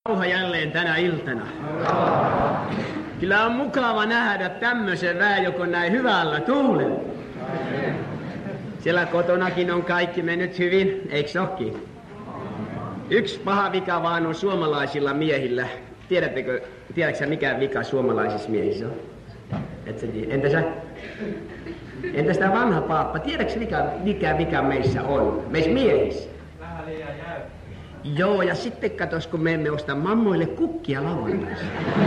Rauha jälleen tänä iltana. Kyllä on mukava nähdä tämmöisen väejokon näin hyvällä tuulella. Siellä kotonakin on kaikki mennyt hyvin, eiks ookin? Yksi paha vika vaan on suomalaisilla miehillä. Tiedätkö mikä vika suomalaisissa miehissä on? Et sä tiedä. Entäs tää vanha paappa, tiedätkö mikä vika meissä on? Meissä miehissä? Vähän liian jäykkä. Joo, ja sitten katos, kun me emme osta mammoille kukkia lauantaisi.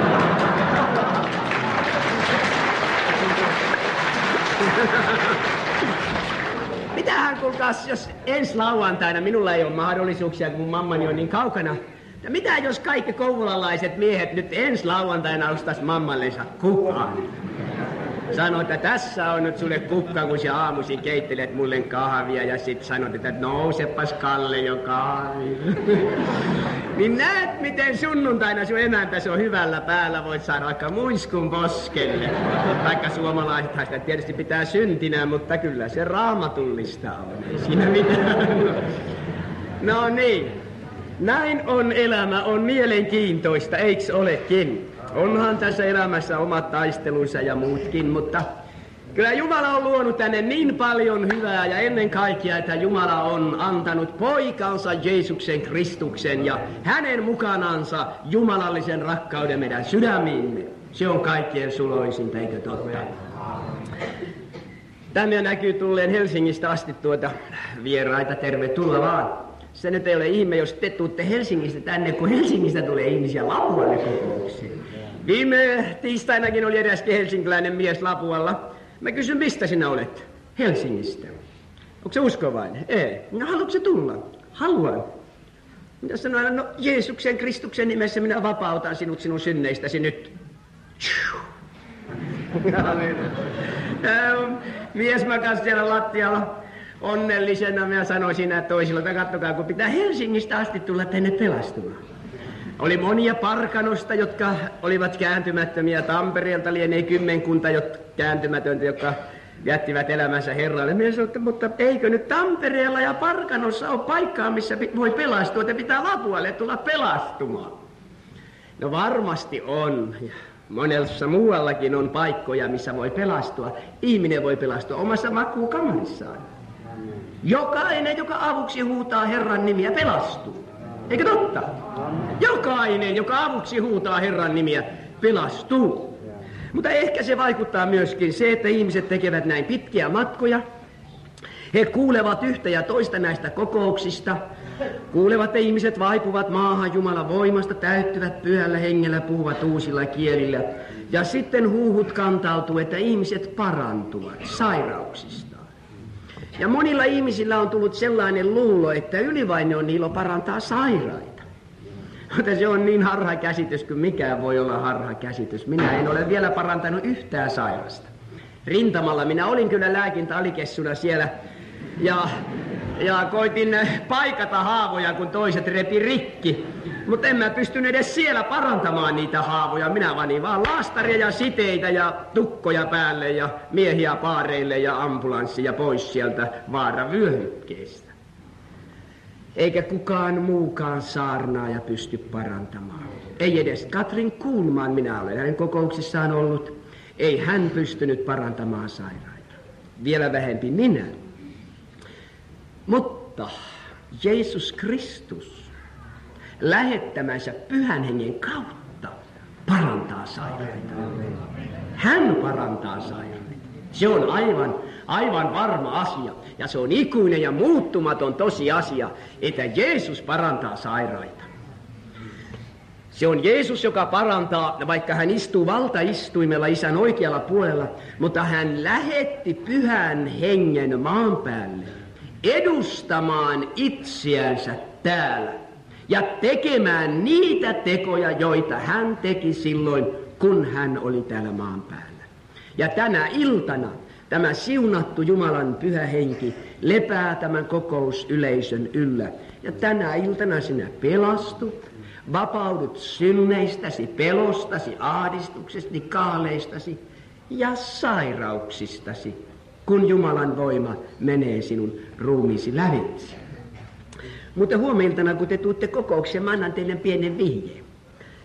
Mitähän kuulkaas, jos ensi lauantaina minulla ei ole mahdollisuuksia, kun mun mammani on niin kaukana. Ja mitä jos kaikki kouvolalaiset miehet nyt ensi lauantaina ostais mammallensa kukkaan? Sanoit, että tässä on nyt sulle kukka, kun sä aamuisin keittelet mulle kahvia ja sit sanot, että nousepas Kalle jo kahvia. Niin näet, miten sunnuntaina sun emäntäsi on hyvällä päällä, voit saada vaikka muiskun poskelle. Vaikka suomalaisethan sitä tietysti pitää syntinä, mutta kyllä se raamatullista on, ei siinä mitään. No niin, näin on elämä, on mielenkiintoista, eiks olekin? Onhan tässä elämässä omat taistelunsa ja muutkin, mutta kyllä Jumala on luonut tänne niin paljon hyvää ja ennen kaikkea, että Jumala on antanut poikansa Jeesuksen Kristuksen ja hänen mukanansa jumalallisen rakkauden meidän sydämiimme. Se on kaikkien suloisinta, eikö totta? Tänne näkyy tulleen Helsingistä asti vieraita, tervetuloa vaan. Se nyt ei ole ihme, jos te tuutte Helsingistä tänne, kun Helsingistä tulee ihmisiä Lapualle kokouksiin. Viime tiistainakin oli eräskin helsinkiläinen mies Lapualla. Mä kysyn, mistä sinä olet? Helsingistä. Onko se uskovainen? Ei. No haluatko se tulla? Haluan. Mitä sanoin? No Jeesuksen Kristuksen nimessä minä vapautan sinut sinun synneistäsi nyt. Mies makas siellä lattialla. Onnellisena minä sanoisin toisilla, että katsokaa, kun pitää Helsingistä asti tulla tänne pelastumaan. Oli monia Parkanosta, jotka olivat kääntymättömiä. Tampereelta lienee kymmenkunta kääntymätöntä, jotka jättivät elämänsä Herralle. Minä sanoin, mutta eikö nyt Tampereella ja Parkanossa ole paikkaa, missä voi pelastua, että pitää Lapualle tulla pelastumaan. No varmasti on. Monessa muuallakin on paikkoja, missä voi pelastua. Ihminen voi pelastua omassa makuukamarissaan. Jokainen, joka avuksi huutaa Herran nimiä, pelastuu. Eikö totta? Jokainen, joka avuksi huutaa Herran nimiä, pelastuu. Mutta ehkä se vaikuttaa myöskin se, että ihmiset tekevät näin pitkiä matkoja. He kuulevat yhtä ja toista näistä kokouksista. Kuulevat, että ihmiset vaipuvat maahan Jumalan voimasta, täyttyvät pyhällä hengellä, puhuvat uusilla kielillä. Ja sitten huuhut kantautuu, että ihmiset parantuvat sairauksista. Ja monilla ihmisillä on tullut sellainen luulo, että ylivainen on ilo parantaa sairaita. Mutta se on niin harha käsitys kuin mikään voi olla harha käsitys. Minä en ole vielä parantanut yhtään sairasta. Rintamalla minä olin kyllä lääkintäalikessuna siellä ja koitin paikata haavoja, kun toiset repi rikki. Mutta en mä pystynyt edes siellä parantamaan niitä haavoja. Minä vanin vaan laastaria ja siteitä ja tukkoja päälle ja miehiä paareille ja ambulanssia pois sieltä vaaravyöhykkeestä. Eikä kukaan muukaan saarnaaja pysty parantamaan. Ei edes Katrin Kuhlman, minä olen hänen kokouksissaan ollut. Ei hän pystynyt parantamaan sairaita. Vielä vähempi minä. Mutta Jeesus Kristus lähettämänsä Pyhän Hengen kautta parantaa sairaita. Hän parantaa sairaita. Se on aivan varma asia. Ja se on ikuinen ja muuttumaton tosiasia, että Jeesus parantaa sairaita. Se on Jeesus, joka parantaa, vaikka hän istuu valtaistuimella Isän oikealla puolella, mutta hän lähetti Pyhän Hengen maan päälle edustamaan itseänsä täällä ja tekemään niitä tekoja, joita hän teki silloin, kun hän oli täällä maan päällä. Ja tänä iltana tämä siunattu Jumalan Pyhä Henki lepää tämän kokousyleisön yllä. Ja tänä iltana sinä pelastut, vapaudut synneistäsi, pelostasi, ahdistuksestasi, kaaleistasi ja sairauksistasi, kun Jumalan voima menee sinun ruumiisi lävitse. Mutta huomeniltana, kun te tuutte kokoukseen, mä annan teille pienen vihjeen.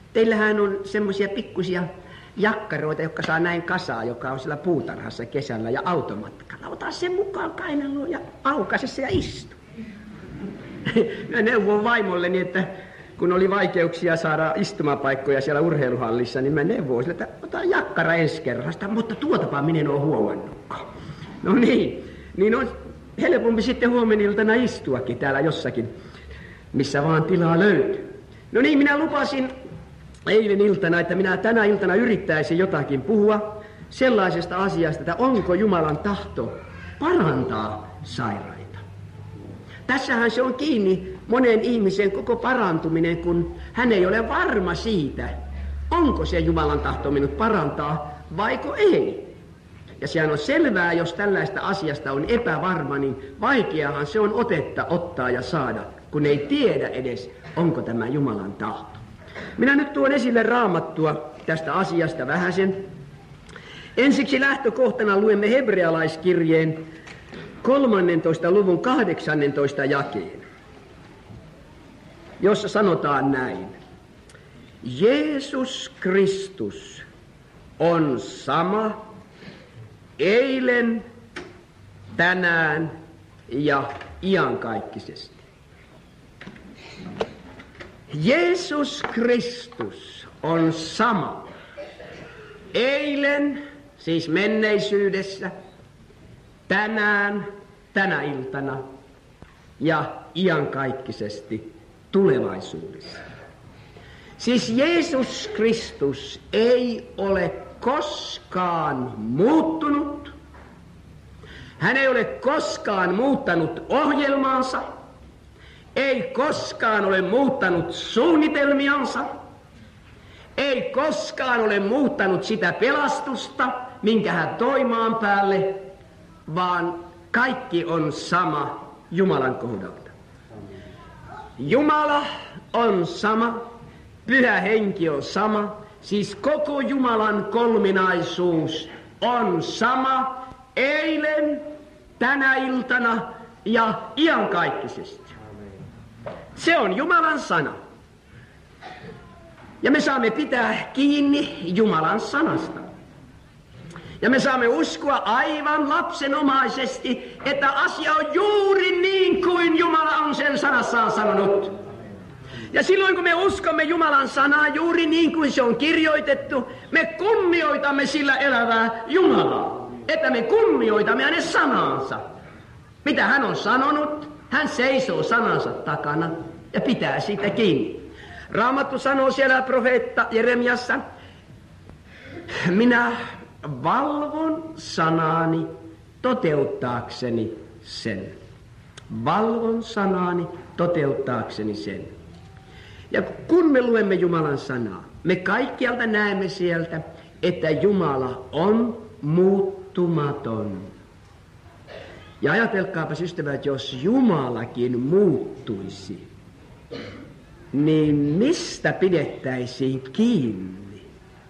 teillähän on semmoisia pikkusia jakkaroita, jotka saa näin kasaa, joka on siellä puutarhassa kesällä ja automatkalla. Ota sen mukaan kainaloon ja aukaise se ja istu. Mä neuvon vaimolleni, että kun oli vaikeuksia saada istumapaikkoja siellä urheiluhallissa, niin mä neuvoin sille, että ota jakkara ensi kerrasta, mutta tuotapa minä en ole huomannutkaan. No niin on helpompi sitten huomeniltana istuakin täällä jossakin, missä vaan tilaa löytyy. No niin, minä lupasin eilen iltana, että minä tänä iltana yrittäisin jotakin puhua sellaisesta asiasta, että onko Jumalan tahto parantaa sairaita. Tässähän se on kiinni monen ihmisen koko parantuminen, kun hän ei ole varma siitä, onko se Jumalan tahto minut parantaa vaiko ei. Ja sehän on selvää, jos tällaista asiasta on epävarma, niin vaikeahan se on ottaa ja saada, kun ei tiedä edes, onko tämä Jumalan tahto. Minä nyt tuon esille Raamattua tästä asiasta vähäsen. Ensiksi lähtökohtana luemme hebrealaiskirjeen 13. luvun 18. jakeen, jossa sanotaan näin. Jeesus Kristus on sama eilen, tänään ja iankaikkisesti. Jeesus Kristus on sama eilen, siis menneisyydessä, tänään, tänä iltana ja iankaikkisesti tulevaisuudessa. Siis Jeesus Kristus ei ole koskaan muuttunut. Hän ei ole koskaan muuttanut ohjelmaansa. Ei koskaan ole muuttanut suunnitelmiansa. Ei koskaan ole muuttanut sitä pelastusta, minkä hän toi maan päälle, vaan kaikki on sama Jumalan kohdalta. Jumala on sama, Pyhä Henki on sama, siis koko Jumalan kolminaisuus on sama eilen, tänä iltana ja iankaikkisesti. Se on Jumalan sana. Ja me saamme pitää kiinni Jumalan sanasta. Ja me saamme uskoa aivan lapsenomaisesti, että asia on juuri niin kuin Jumala on sen sanassaan sanonut. Ja silloin kun me uskomme Jumalan sanaa juuri niin kuin se on kirjoitettu, me kunnioitamme sillä elävää Jumalaa. Että me kunnioitamme hänen sanansa. Mitä hän on sanonut, hän seisoo sanansa takana ja pitää siitä kiinni. Raamattu sanoo siellä profeetta Jeremiassa, minä valvon sanani toteuttaakseni sen. Valvon sanani toteuttaakseni sen. Ja kun me luemme Jumalan sanaa, me kaikkialta näemme sieltä, että Jumala on muuttumaton. Ja ajatelkaapa ystävät, jos Jumalakin muuttuisi, niin mistä pidettäisiin kiinni?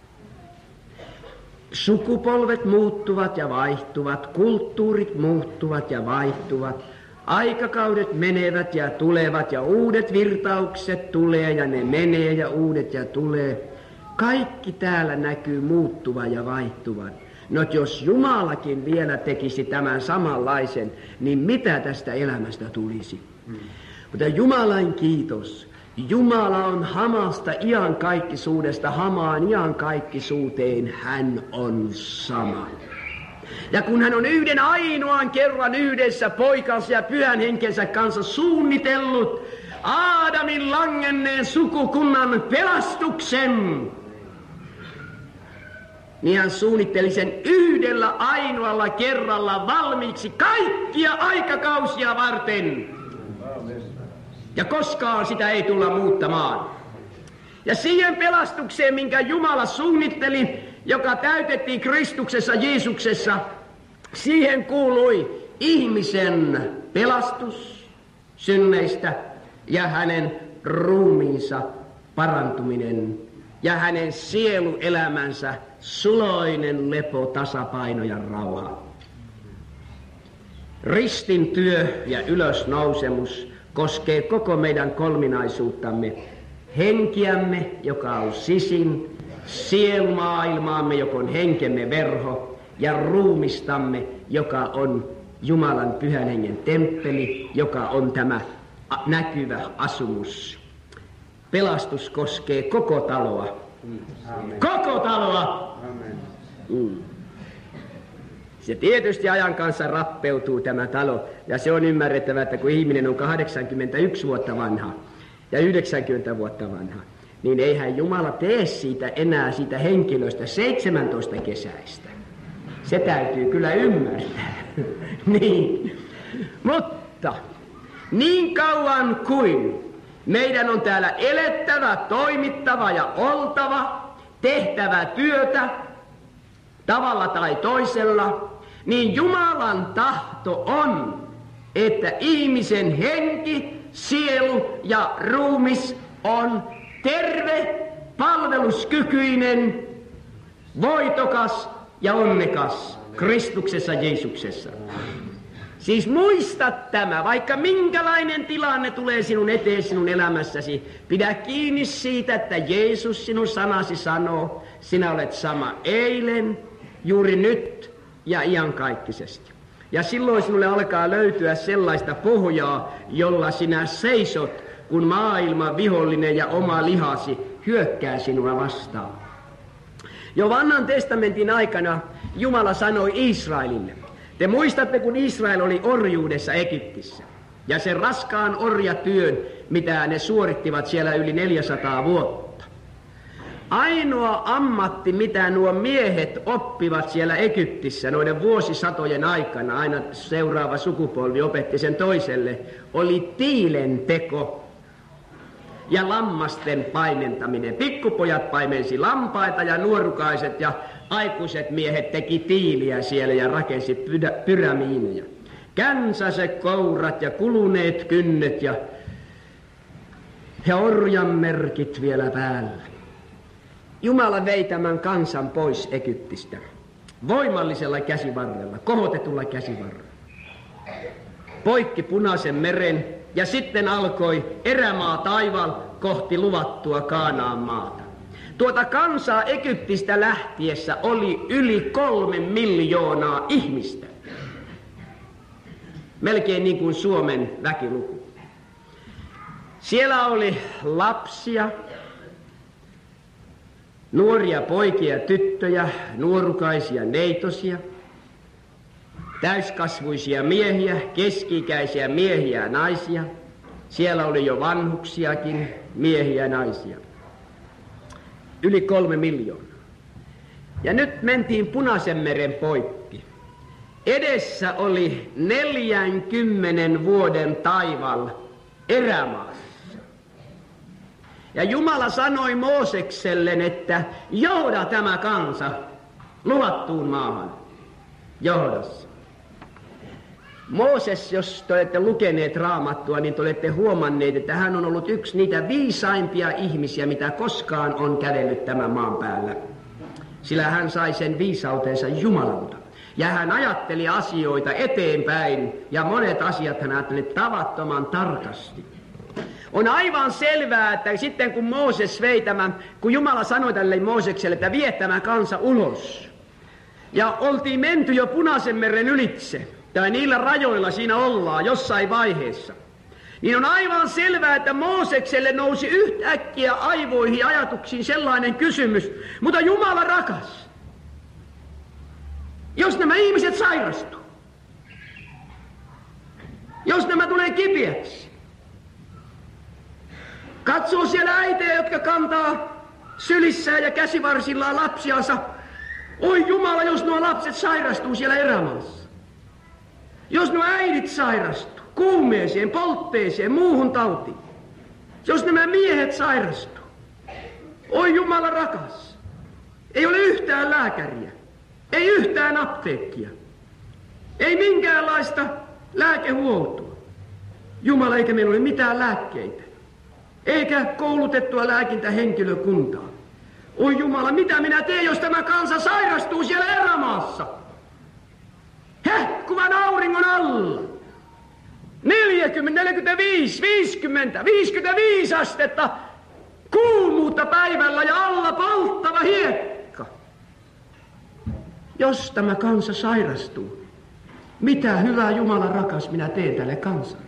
Sukupolvet muuttuvat ja vaihtuvat, kulttuurit muuttuvat ja vaihtuvat, aikakaudet menevät ja tulevat ja uudet virtaukset tulee ja ne menee ja uudet ja tulee. Kaikki täällä näkyy muuttuvan ja vaihtuvan. No jos Jumalakin vielä tekisi tämän samanlaisen, niin mitä tästä elämästä tulisi? Mutta Jumalan kiitos. Jumala on hamasta iankaikkisuudesta hamaan iankaikkisuuteen. Hän on sama. Ja kun hän on yhden ainoan kerran yhdessä poikansa ja Pyhän Henkensä kanssa suunnitellut Aadamin langenneen sukukunnan pelastuksen, niin hän suunnitteli sen yhdellä ainoalla kerralla valmiiksi kaikkia aikakausia varten. Ja koskaan sitä ei tulla muuttamaan. Ja siihen pelastukseen, minkä Jumala suunnitteli, joka täytettiin Kristuksessa Jeesuksessa, siihen kuului ihmisen pelastus synneistä ja hänen ruumiinsa parantuminen ja hänen sieluelämänsä suloinen lepo, tasapaino ja rauha. Ristin työ ja ylösnousemus koskee koko meidän kolminaisuuttamme henkiämme, joka on sisin, sielumaailmaamme, joka on henkemme verho, ja ruumistamme, joka on Jumalan pyhän hengen temppeli, joka on tämä näkyvä asumus. Pelastus koskee koko taloa. Amen. Koko taloa! Amen. Se tietysti ajan kanssa rappeutuu tämä talo, ja se on ymmärrettävä, että kun ihminen on 81 vuotta vanha ja 90 vuotta vanha, niin eihän Jumala tee siitä enää siitä henkilöstä 17 kesäistä. Se täytyy kyllä ymmärtää. Niin. Mutta niin kauan kuin meidän on täällä elettävä, toimittava ja oltava, tehtävä työtä tavalla tai toisella, niin Jumalan tahto on, että ihmisen henki, sielu ja ruumis on terve, palveluskykyinen, voitokas ja onnekas Kristuksessa Jeesuksessa. Siis muista tämä, vaikka minkälainen tilanne tulee sinun eteen sinun elämässäsi, pidä kiinni siitä, että Jeesus sinun sanasi sanoo, sinä olet sama eilen, juuri nyt ja iankaikkisesti. Ja silloin sinulle alkaa löytyä sellaista pohjaa, jolla sinä seisot, kun maailman vihollinen ja oma lihasi hyökkää sinua vastaan. Jo vanhan testamentin aikana Jumala sanoi Israelille. Te muistatte, kun Israel oli orjuudessa Egyptissä. Ja sen raskaan orjatyön, mitä ne suorittivat siellä yli 400 vuotta. Ainoa ammatti, mitä nuo miehet oppivat siellä Egyptissä noiden vuosisatojen aikana, aina seuraava sukupolvi opetti sen toiselle, oli tiilenteko ja lammasten paimentaminen. Pikkupojat paimensi lampaita ja nuorukaiset ja aikuiset miehet teki tiiliä siellä ja rakensi pyramiineja. Känsäiset kourat ja kuluneet kynnet ja orjan merkit vielä päällä. Jumala vei tämän kansan pois Egyptistä voimallisella käsivarrella, kohotetulla käsivarrella. Poikki Punaisen meren ja sitten alkoi erämaa taivaalla kohti luvattua Kaanaan maata. Tuota kansaa Egyptistä lähtiessä oli yli 3 miljoonaa ihmistä. Melkein niin kuin Suomen väkiluku. Siellä oli lapsia, nuoria poikia ja tyttöjä, nuorukaisia neitosia, täyskasvuisia miehiä, keski-ikäisiä miehiä ja naisia. Siellä oli jo vanhuksiakin, miehiä ja naisia. Yli 3 miljoonaa. Ja nyt mentiin Punaisen meren poikki. Edessä oli 40 vuoden taival erämaassa. Ja Jumala sanoi Moosekselle, että johda tämä kansa luvattuun maahan. Johdassa. Mooses, jos te olette lukeneet Raamattua, niin te olette huomanneet, että hän on ollut yksi niitä viisaimpia ihmisiä, mitä koskaan on kävellyt tämän maan päällä. Sillä hän sai sen viisautensa Jumalalta. Ja hän ajatteli asioita eteenpäin, ja monet asiat hän ajatteli tavattoman tarkasti. On aivan selvää, että sitten kun Mooses vei tämän, kun Jumala sanoi tälle Moosekselle, että vie tämä kansa ulos, ja oltiin menty jo Punaisen meren ylitse, tai niillä rajoilla siinä ollaan jossain vaiheessa, niin on aivan selvää, että Moosekselle nousi yhtäkkiä aivoihin ajatuksiin sellainen kysymys, mutta Jumala rakas, jos nämä ihmiset sairastuu, jos nämä tulee kipeäksi, katsoo siellä äitejä, jotka kantaa sylissään ja käsivarsillaan lapsiansa, oi Jumala, jos nuo lapset sairastuu siellä erämaassa. Jos nuo äidit sairastuu kuumeeseen, poltteeseen, muuhun tautiin. Jos nämä miehet sairastuu. Oi Jumala rakas. Ei ole yhtään lääkäriä. Ei yhtään apteekkia. Ei minkäänlaista lääkehuoltoa. Jumala, eikä meillä ole mitään lääkkeitä. Eikä koulutettua lääkintähenkilökuntaa. Oi Jumala, mitä minä teen, jos tämä kansa sairastuu siellä erämaassa? Hehkuvan auringon alla. 40, 45, 50, 55 astetta. kuumuutta päivällä ja alla polttava hiekka. Jos tämä kansa sairastuu, mitä hyvää Jumala rakas minä teen tälle kansalle?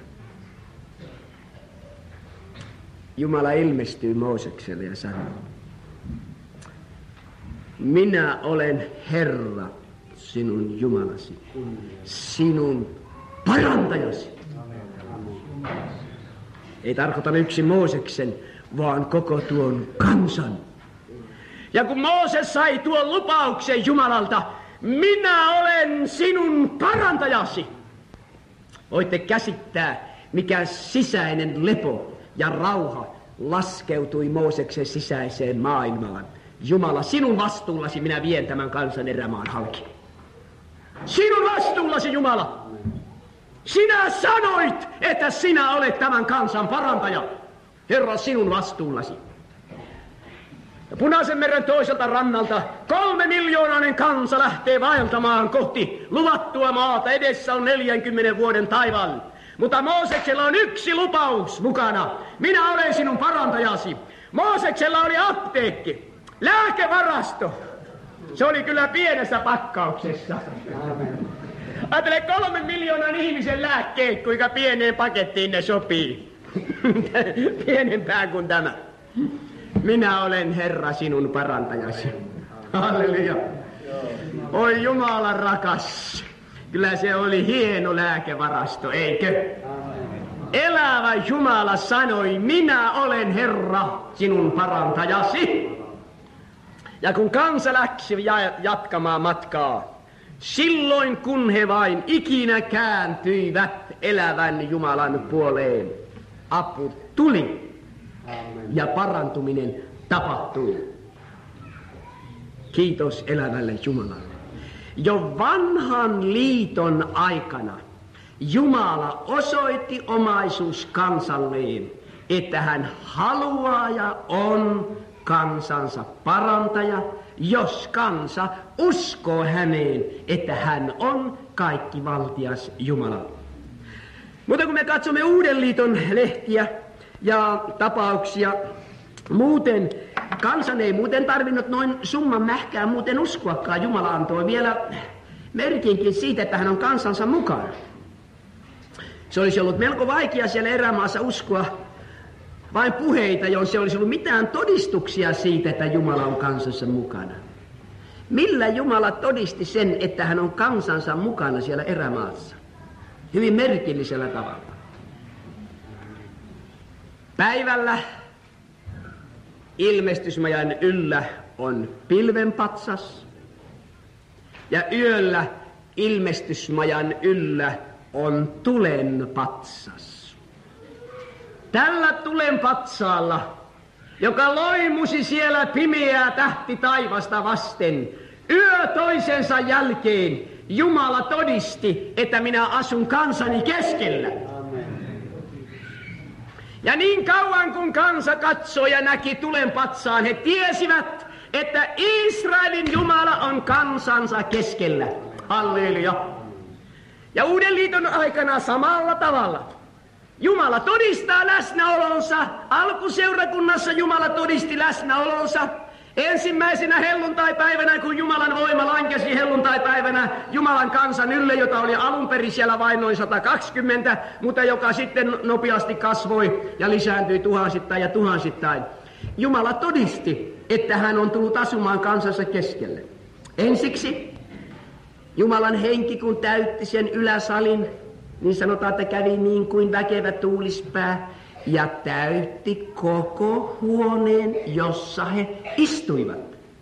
Jumala ilmestyy Moosekselle ja sanoo, minä olen Herra, sinun Jumalasi, sinun parantajasi. Ei tarkoita yksin Mooseksen, vaan koko tuon kansan. Ja kun Mooses sai tuon lupauksen Jumalalta, minä olen sinun parantajasi. Voitte käsittää, mikä sisäinen lepo ja rauha laskeutui Mooseksen sisäiseen maailmaan. Jumala, sinun vastuullasi minä vien tämän kansan erämaan halki. Sinun vastuullasi, Jumala. Sinä sanoit, että sinä olet tämän kansan parantaja. Herra, sinun vastuullasi. Ja Punaisen meren toiselta rannalta 3 miljoonainen kansa lähtee vaeltamaan kohti luvattua maata. Edessä on 40 vuoden taivaan. Mutta Mooseksella on yksi lupaus mukana. Minä olen sinun parantajasi. Mooseksella oli apteekki, lääkevarasto. Se oli kyllä pienessä pakkauksessa. Ajattele 3 miljoonan ihmisen lääkkeet, kuinka pieneen pakettiin ne sopii. Pienempää kuin tämä. Minä olen Herra sinun parantajasi. Halleluja. Oi Jumala rakas. Kyllä se oli hieno lääkevarasto, eikö? Elävä Jumala sanoi, minä olen Herra sinun parantajasi. Ja kun kansa läksi jatkamaan matkaa, silloin kun he vain ikinä kääntyivät elävän Jumalan puoleen, apu tuli ja parantuminen tapahtui. Kiitos elävälle Jumalalle. Jo vanhan liiton aikana Jumala osoitti omaisuus kansalleen, että hän haluaa ja on kansansa parantaja, jos kansa uskoo häneen, että hän on kaikkivaltias Jumala. Mutta kun me katsomme Uuden liiton lehtiä ja tapauksia, muuten kansan ei muuten tarvinnut noin summan mähkää muuten uskoakaan. Jumala antoi vielä merkinkin siitä, että hän on kansansa mukana. Se olisi ollut melko vaikea siellä erämaassa uskoa vain puheita, jos ei olisi ollut mitään todistuksia siitä, että Jumala on kansansa mukana. Millä Jumala todisti sen, että hän on kansansa mukana siellä erämaassa? Hyvin merkillisellä tavalla. Päivällä ilmestysmajan yllä on pilvenpatsas ja yöllä ilmestysmajan yllä on tulenpatsas. Tällä tulenpatsaalla, joka loimusi siellä pimeää tähti taivasta vasten, yö toisensa jälkeen Jumala todisti, että minä asun kansani keskellä. Ja niin kauan kun kansa katsoi ja näki tulenpatsaan, he tiesivät, että Israelin Jumala on kansansa keskellä. Halleluja. Ja Uuden liiton aikana samalla tavalla Jumala todistaa läsnäolonsa. Alkuseurakunnassa Jumala todisti läsnäolonsa. Ensimmäisenä helluntaipäivänä, kun Jumalan voima lankesi helluntaipäivänä Jumalan kansan ylle, jota oli alun perin siellä vain noin 120, mutta joka sitten nopeasti kasvoi ja lisääntyi tuhansittain ja tuhansittain. Jumala todisti, että hän on tullut asumaan kansansa keskelle. Ensiksi Jumalan henki, kun täytti sen yläsalin, niin sanotaan, että kävi niin kuin väkevä tuulispää ja täytti koko huoneen, jossa he istuivat.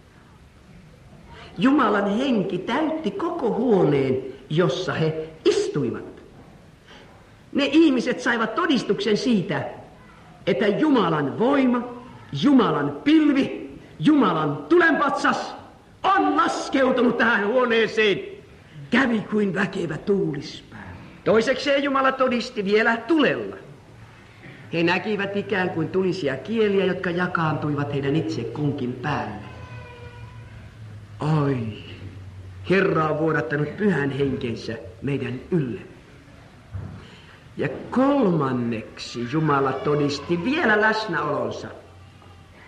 Jumalan henki täytti koko huoneen, jossa he istuivat. Ne ihmiset saivat todistuksen siitä, että Jumalan voima, Jumalan pilvi, Jumalan tulenpatsas on laskeutunut tähän huoneeseen. Kävi kuin väkevä tuulispää. Toisekseen Jumala todisti vielä tulella. He näkivät ikään kuin tulisia kieliä, jotka jakaantuivat heidän itse kunkin päälle. Oi, Herra on vuodattanut pyhän henkensä meidän ylle. Ja kolmanneksi Jumala todisti vielä läsnäolonsa.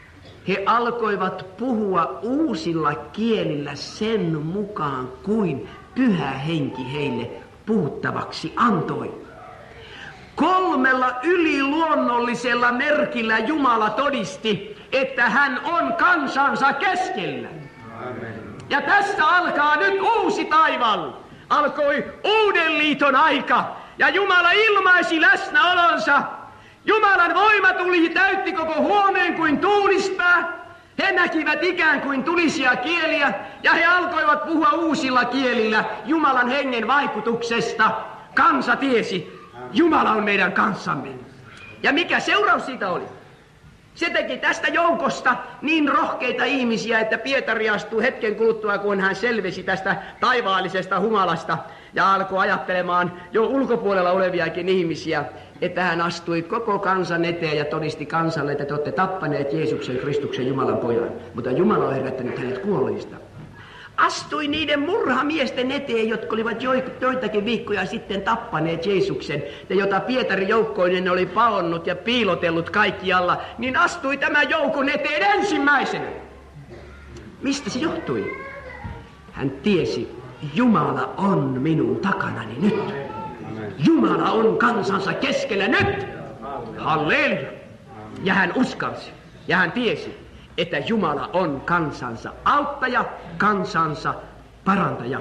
he alkoivat puhua uusilla kielillä sen mukaan, kuin Pyhä Henki heille puhuttavaksi antoi. 3 yliluonnollisella merkillä Jumala todisti, että hän on kansansa keskellä. Amen. Ja tästä alkaa nyt uusi taival. Alkoi uuden liiton aika, ja Jumala ilmaisi läsnäolonsa. Jumalan voima tuli, täytti koko huoneen kuin tuulispää. He näkivät ikään kuin tulisia kieliä, ja he alkoivat puhua uusilla kielillä Jumalan hengen vaikutuksesta. Kansa tiesi, Jumala on meidän kanssamme. Ja mikä seuraus siitä oli? Se teki tästä joukosta niin rohkeita ihmisiä, että Pietari astui hetken kuluttua, kun hän selvisi tästä taivaallisesta humalasta ja alkoi ajattelemaan jo ulkopuolella oleviakin ihmisiä, että hän astui koko kansan eteen ja todisti kansalle, että te olette tappaneet Jeesuksen Kristuksen Jumalan pojan, mutta Jumala on herättänyt hänet kuolleista. Astui niiden murhamiesten eteen, jotka olivat joitakin viikkoja sitten tappaneet Jeesuksen, ja jota Pietari joukkoinen oli paonnut ja piilotellut kaikkialla, niin astui tämän joukon eteen ensimmäisenä. Mistä se johtui? Hän tiesi, Jumala on minun takanani nyt. Jumala on kansansa keskellä nyt. Halleluja. Ja hän uskalsi, ja hän tiesi, että Jumala on kansansa auttaja, kansansa parantaja.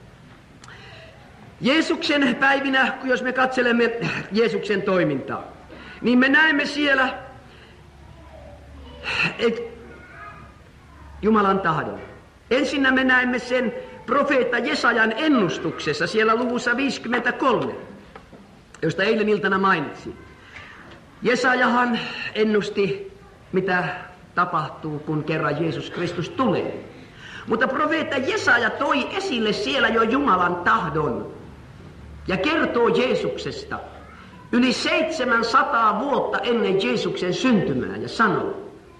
Jeesuksen päivinä, jos me katselemme Jeesuksen toimintaa, niin me näemme siellä Jumalan tahdon. Ensinnä me näemme sen profeetta Jesajan ennustuksessa siellä luvussa 53, josta eilen iltana mainitsin. Jesajahan ennusti, mitä tapahtuu, kun kerran Jeesus Kristus tulee. Mutta profeetta Jesaja toi esille siellä jo Jumalan tahdon ja kertoo Jeesuksesta yli 700 vuotta ennen Jeesuksen syntymää ja sanoo,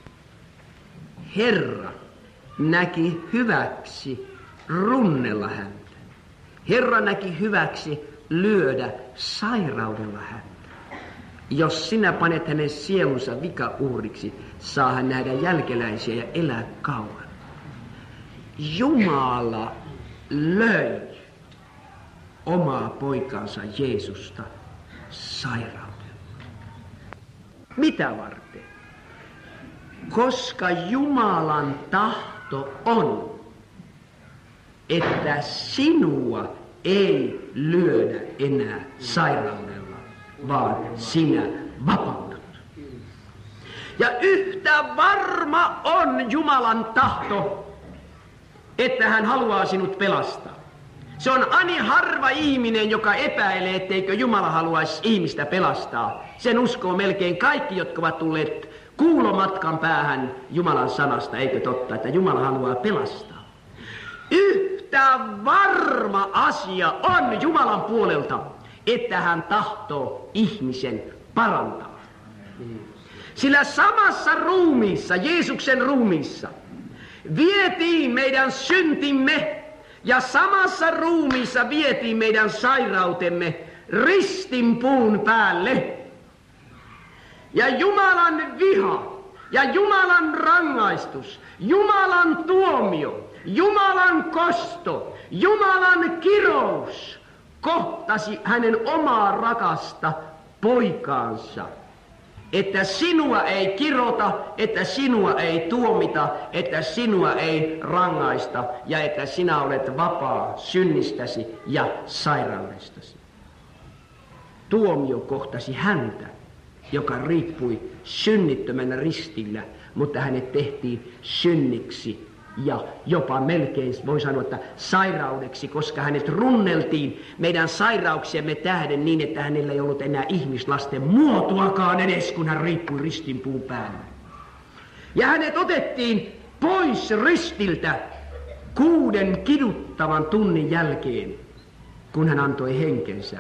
Herra näki hyväksi runnella häntä. Herra näki hyväksi lyödä sairaudella häntä. Jos sinä panet hänen sielunsa vikauhriksi, saa hän nähdä jälkeläisiä ja elää kauan. Jumala löi omaa poikansa Jeesusta sairaudella. Mitä varten? Koska Jumalan tahto on, että sinua ei lyödä enää sairaudella, vaan sinä vapaudut. Ja yhtä varma on Jumalan tahto, että hän haluaa sinut pelastaa. Se on ani harva ihminen, joka epäilee, etteikö Jumala haluaisi ihmistä pelastaa. Sen uskoo melkein kaikki, jotka ovat tulleet kuulomatkan päähän Jumalan sanasta, eikö totta, että Jumala haluaa pelastaa. Yhtä varma asia on Jumalan puolelta, että hän tahtoo ihmisen parantaa. Sillä samassa ruumiissa, Jeesuksen ruumiissa, vietiin meidän syntimme ja samassa ruumiissa vietiin meidän sairautemme ristinpuun päälle. Ja Jumalan viha ja Jumalan rangaistus, Jumalan tuomio, Jumalan kosto, Jumalan kirous kohtasi hänen omaa rakasta poikaansa. Että sinua ei kirota, että sinua ei tuomita, että sinua ei rangaista ja että sinä olet vapaa synnistäsi ja sairaudestasi. Tuomio kohtasi häntä, joka riippui synnittömänä ristillä, mutta hänet tehtiin synniksi ja jopa melkein voi sanoa, että sairaudeksi, koska hänet runneltiin meidän sairauksiemme tähden niin, että hänellä ei ollut enää ihmislasten muotoakaan edes, kun hän riippui ristinpuun päällä. Ja hänet otettiin pois ristiltä 6 kiduttavan tunnin jälkeen, kun hän antoi henkensä.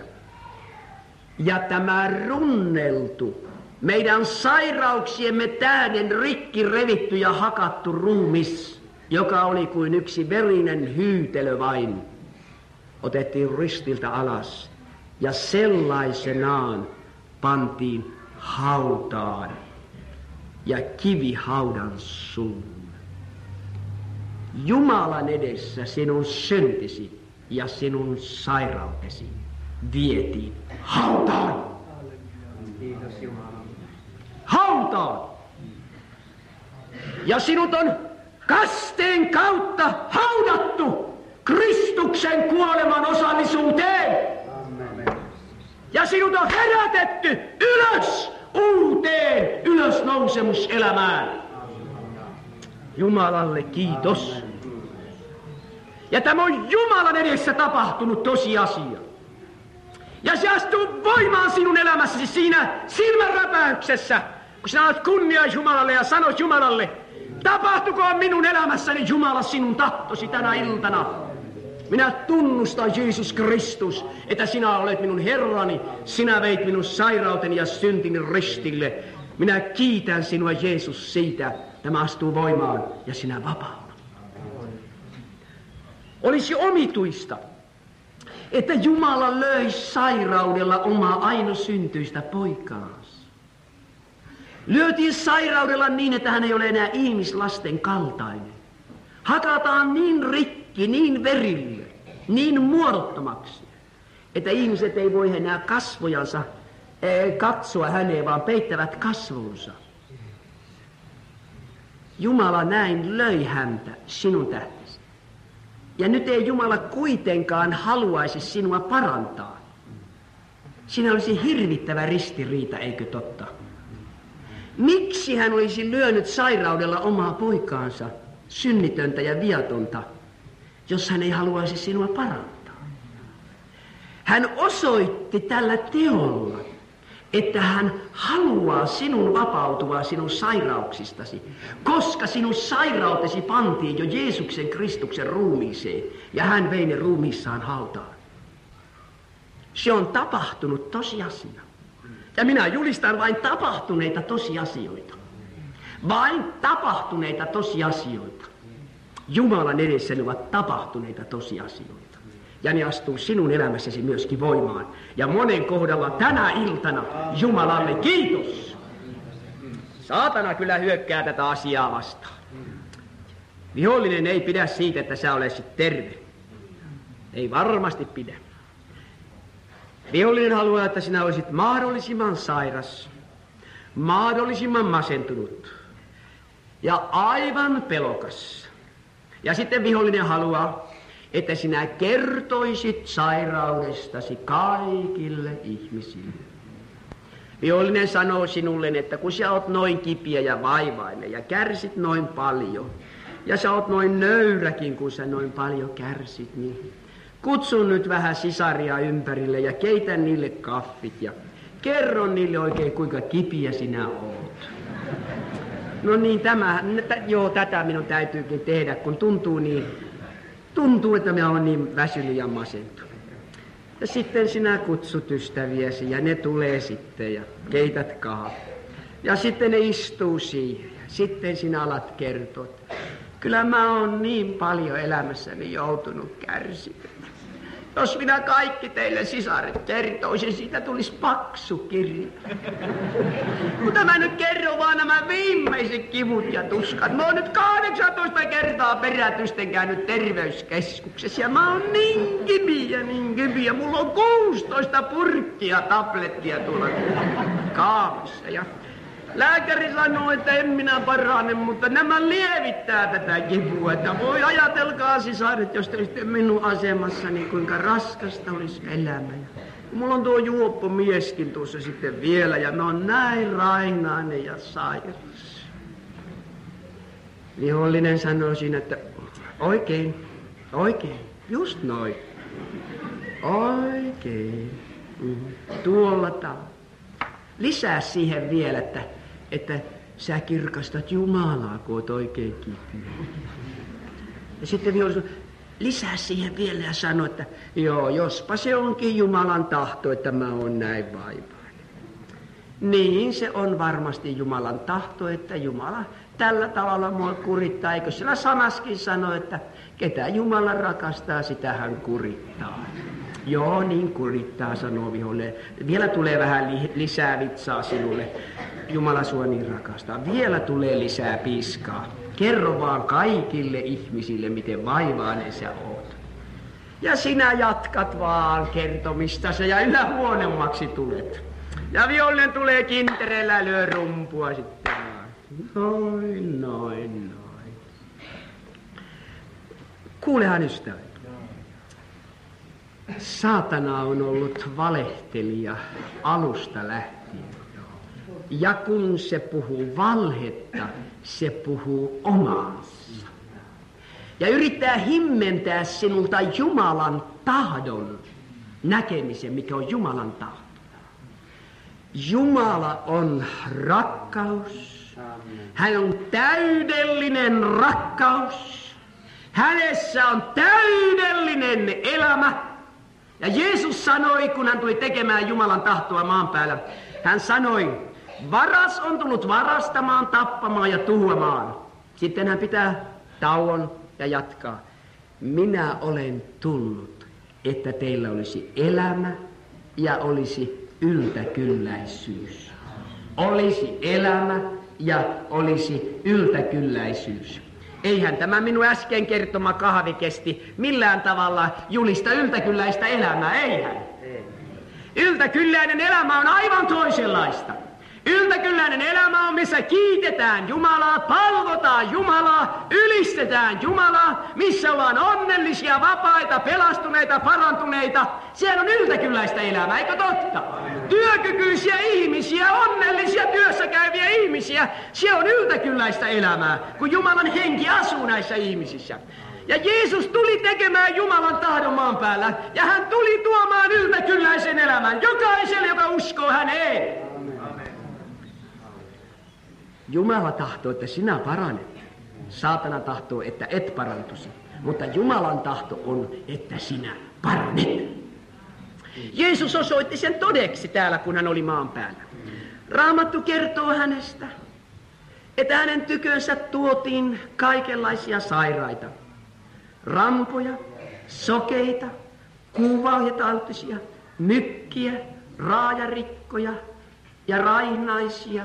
Ja tämä runneltu, meidän sairauksiemme tähden rikki revitty ja hakattu ruumis, joka oli kuin yksi verinen hyytelö vain, otettiin ristiltä alas ja sellaisenaan pantiin hautaan. ja kivihaudan suun. Jumalan edessä sinun syntisi ja sinun sairautesi vietiin hautaan. Kiitos Jumala. Hautaan. Ja sinut on kasteen kautta haudattu Kristuksen kuoleman osallisuuteen. Ja sinut on herätetty ylös uuteen ylösnousemuselämään. Jumalalle kiitos. Ja tämä on Jumalan edessä tapahtunut tosiasia. Ja se astuu voimaan sinun elämässäsi siinä silmänräpäyksessä, kun sinä olet kunnia Jumalalle ja sanot Jumalalle, tapahtukoon minun elämässäni Jumala sinun tahtosi tänä iltana. Minä tunnustan Jeesus Kristus, että sinä olet minun Herrani, sinä veit minun sairauteni ja syntini ristille. Minä kiitän sinua Jeesus siitä, tämä astuu voimaan ja sinä vapaudut. Olisi omituista, että Jumala löi sairaudella omaa ainosyntyistä poikaansa. Lyötiin sairaudella niin, että hän ei ole enää ihmislasten kaltainen. Hakataan niin rikki, niin verille, niin muodottomaksi, että ihmiset ei voi enää kasvojansa katsoa häneen, vaan peittävät kasvonsa. Jumala näin löi häntä sinun tähtesi. Ja nyt ei Jumala kuitenkaan haluaisi sinua parantaa. Siinä olisi hirvittävä ristiriita, eikö totta? Miksi hän olisi lyönyt sairaudella omaa poikaansa, synnitöntä ja viatonta, jos hän ei haluaisi sinua parantaa? Hän osoitti tällä teolla, että hän haluaa sinun vapautua sinun sairauksistasi, koska sinun sairautesi pantiin jo Jeesuksen Kristuksen ruumiiseen, ja hän vei ne ruumiissaan hautaan. Se on tapahtunut tosiasia. Ja minä julistan vain tapahtuneita tosiasioita. Vain tapahtuneita tosiasioita. Jumalan edessä ne ovat tapahtuneita tosiasioita. Ja ne astuu sinun elämässäsi myöskin voimaan. Ja monen kohdalla tänä iltana Jumalalle kiitos. Saatana kyllä hyökkää tätä asiaa vastaan. Vihollinen ei pidä siitä, että sä olisit terve. Ei varmasti pidä. Vihollinen haluaa, että sinä olisit mahdollisimman sairas, mahdollisimman masentunut ja aivan pelokas. Ja sitten vihollinen haluaa, että sinä kertoisit sairaudestasi kaikille ihmisille. Vihollinen sanoo sinulle, että kun sä oot noin kipiä ja vaivainen ja kärsit noin paljon, ja sä oot noin nöyräkin, kun sä noin paljon kärsit, niin kutsun nyt vähän sisaria ympärille ja keitä niille kaffit ja kerro niille oikein, kuinka kipiä sinä oot. No niin, tätä minun täytyykin tehdä, kun tuntuu, että minä olen niin väsynyt ja masentunut. Ja sitten sinä kutsut ystäviäsi ja ne tulee sitten ja keität kahvit. Ja sitten ne istuu siihen ja sitten sinä alat kertoa, että kyllä mä oon niin paljon elämässäni joutunut kärsimään. Jos minä kaikki teille sisaret kertoisin, siitä tulisi paksu kirja. Mutta mä nyt kerron vaan nämä viimeiset kivut ja tuskat. Mä oon nyt 18 kertaa perätysten käynyt terveyskeskuksessa ja mä oon niin kipiä. Mulla on 16 purkkia tablettia tuolla kaapissa. Ja lääkäri sanoo, että en minä parane, mutta nämä lievittää tätä kipua. Että voi ajatelkaa sisaret, jos te olisitte minun asemassani, kuinka raskasta olisi elämä. Mulla on tuo juoppo mieskin tuossa sitten vielä ja mä oon näin rainainen ja sairas. Vihollinen sanoo siinä, että oikein, just noin. Oikein, tuolla tavalla. Lisää siihen vielä, että sä kirkastat Jumalaa, kun oot oikein kipeä. Ja sitten vihollinen sanoo, lisää siihen vielä ja sano, että joo, jospa se onkin Jumalan tahto, että mä oon näin vaivainen. Niin se on varmasti Jumalan tahto, että Jumala tällä tavalla mua kurittaa. Eikö siellä sanaskin sano, että ketä Jumala rakastaa, sitä hän kurittaa. Joo, niin kurittaa, sanoo vihollinen. Vielä tulee vähän lisää vitsaa sinulle. Jumala sua niin rakastaa. Vielä tulee lisää piskaa. Kerro vaan kaikille ihmisille, miten vaivainen sä oot. Ja sinä jatkat vaan kertomistasi ja yhä huonommaksi tulet. Ja vihollinen tulee kintereellä lyö rumpua sitten. Noin. Kuulehan ystävät. Saatana on ollut valehtelija alusta lähtien. Ja kun se puhuu valhetta, se puhuu omaansa. Ja yrittää himmentää sinulta Jumalan tahdon näkemisen, mikä on Jumalan tahto. Jumala on rakkaus. Hän on täydellinen rakkaus. Hänessä on täydellinen elämä. Ja Jeesus sanoi, kun hän tuli tekemään Jumalan tahtoa maan päällä, hän sanoi, varas on tullut varastamaan, tappamaan ja tuhoamaan. Sitten hän pitää tauon ja jatkaa. Minä olen tullut, että teillä olisi elämä ja olisi yltäkylläisyys. Olisi elämä ja olisi yltäkylläisyys. Eihän tämä minun äsken kertoma kahvikesti millään tavalla julista yltäkylläistä elämää, eihän. Yltäkylläinen elämä on aivan toisenlaista. Yltäkylläinen elämä on, missä kiitetään Jumalaa, palvotaan Jumalaa, ylistetään Jumalaa, missä ollaan onnellisia, vapaita, pelastuneita, parantuneita. Siellä on yltäkylläistä elämää, eikö totta? Työkykyisiä ihmisiä, onnellisia työssä käyviä ihmisiä, se on yltäkylläistä elämää, kun Jumalan henki asuu näissä ihmisissä. Ja Jeesus tuli tekemään Jumalan tahdon maan päällä, ja hän tuli tuomaan yltäkylläisen elämän jokaiselle, joka uskoo häneen. Jumala tahtoo, että sinä paranet. Saatana tahtoo, että et parantuisi. Mutta Jumalan tahto on, että sinä paranet. Jeesus osoitti sen todeksi täällä, kun hän oli maan päällä. Raamattu kertoo hänestä, että hänen tykönsä tuotiin kaikenlaisia sairaita. Rampoja, sokeita, kuuvauhetautisia, mykkiä, raajarikkoja ja raihnaisia.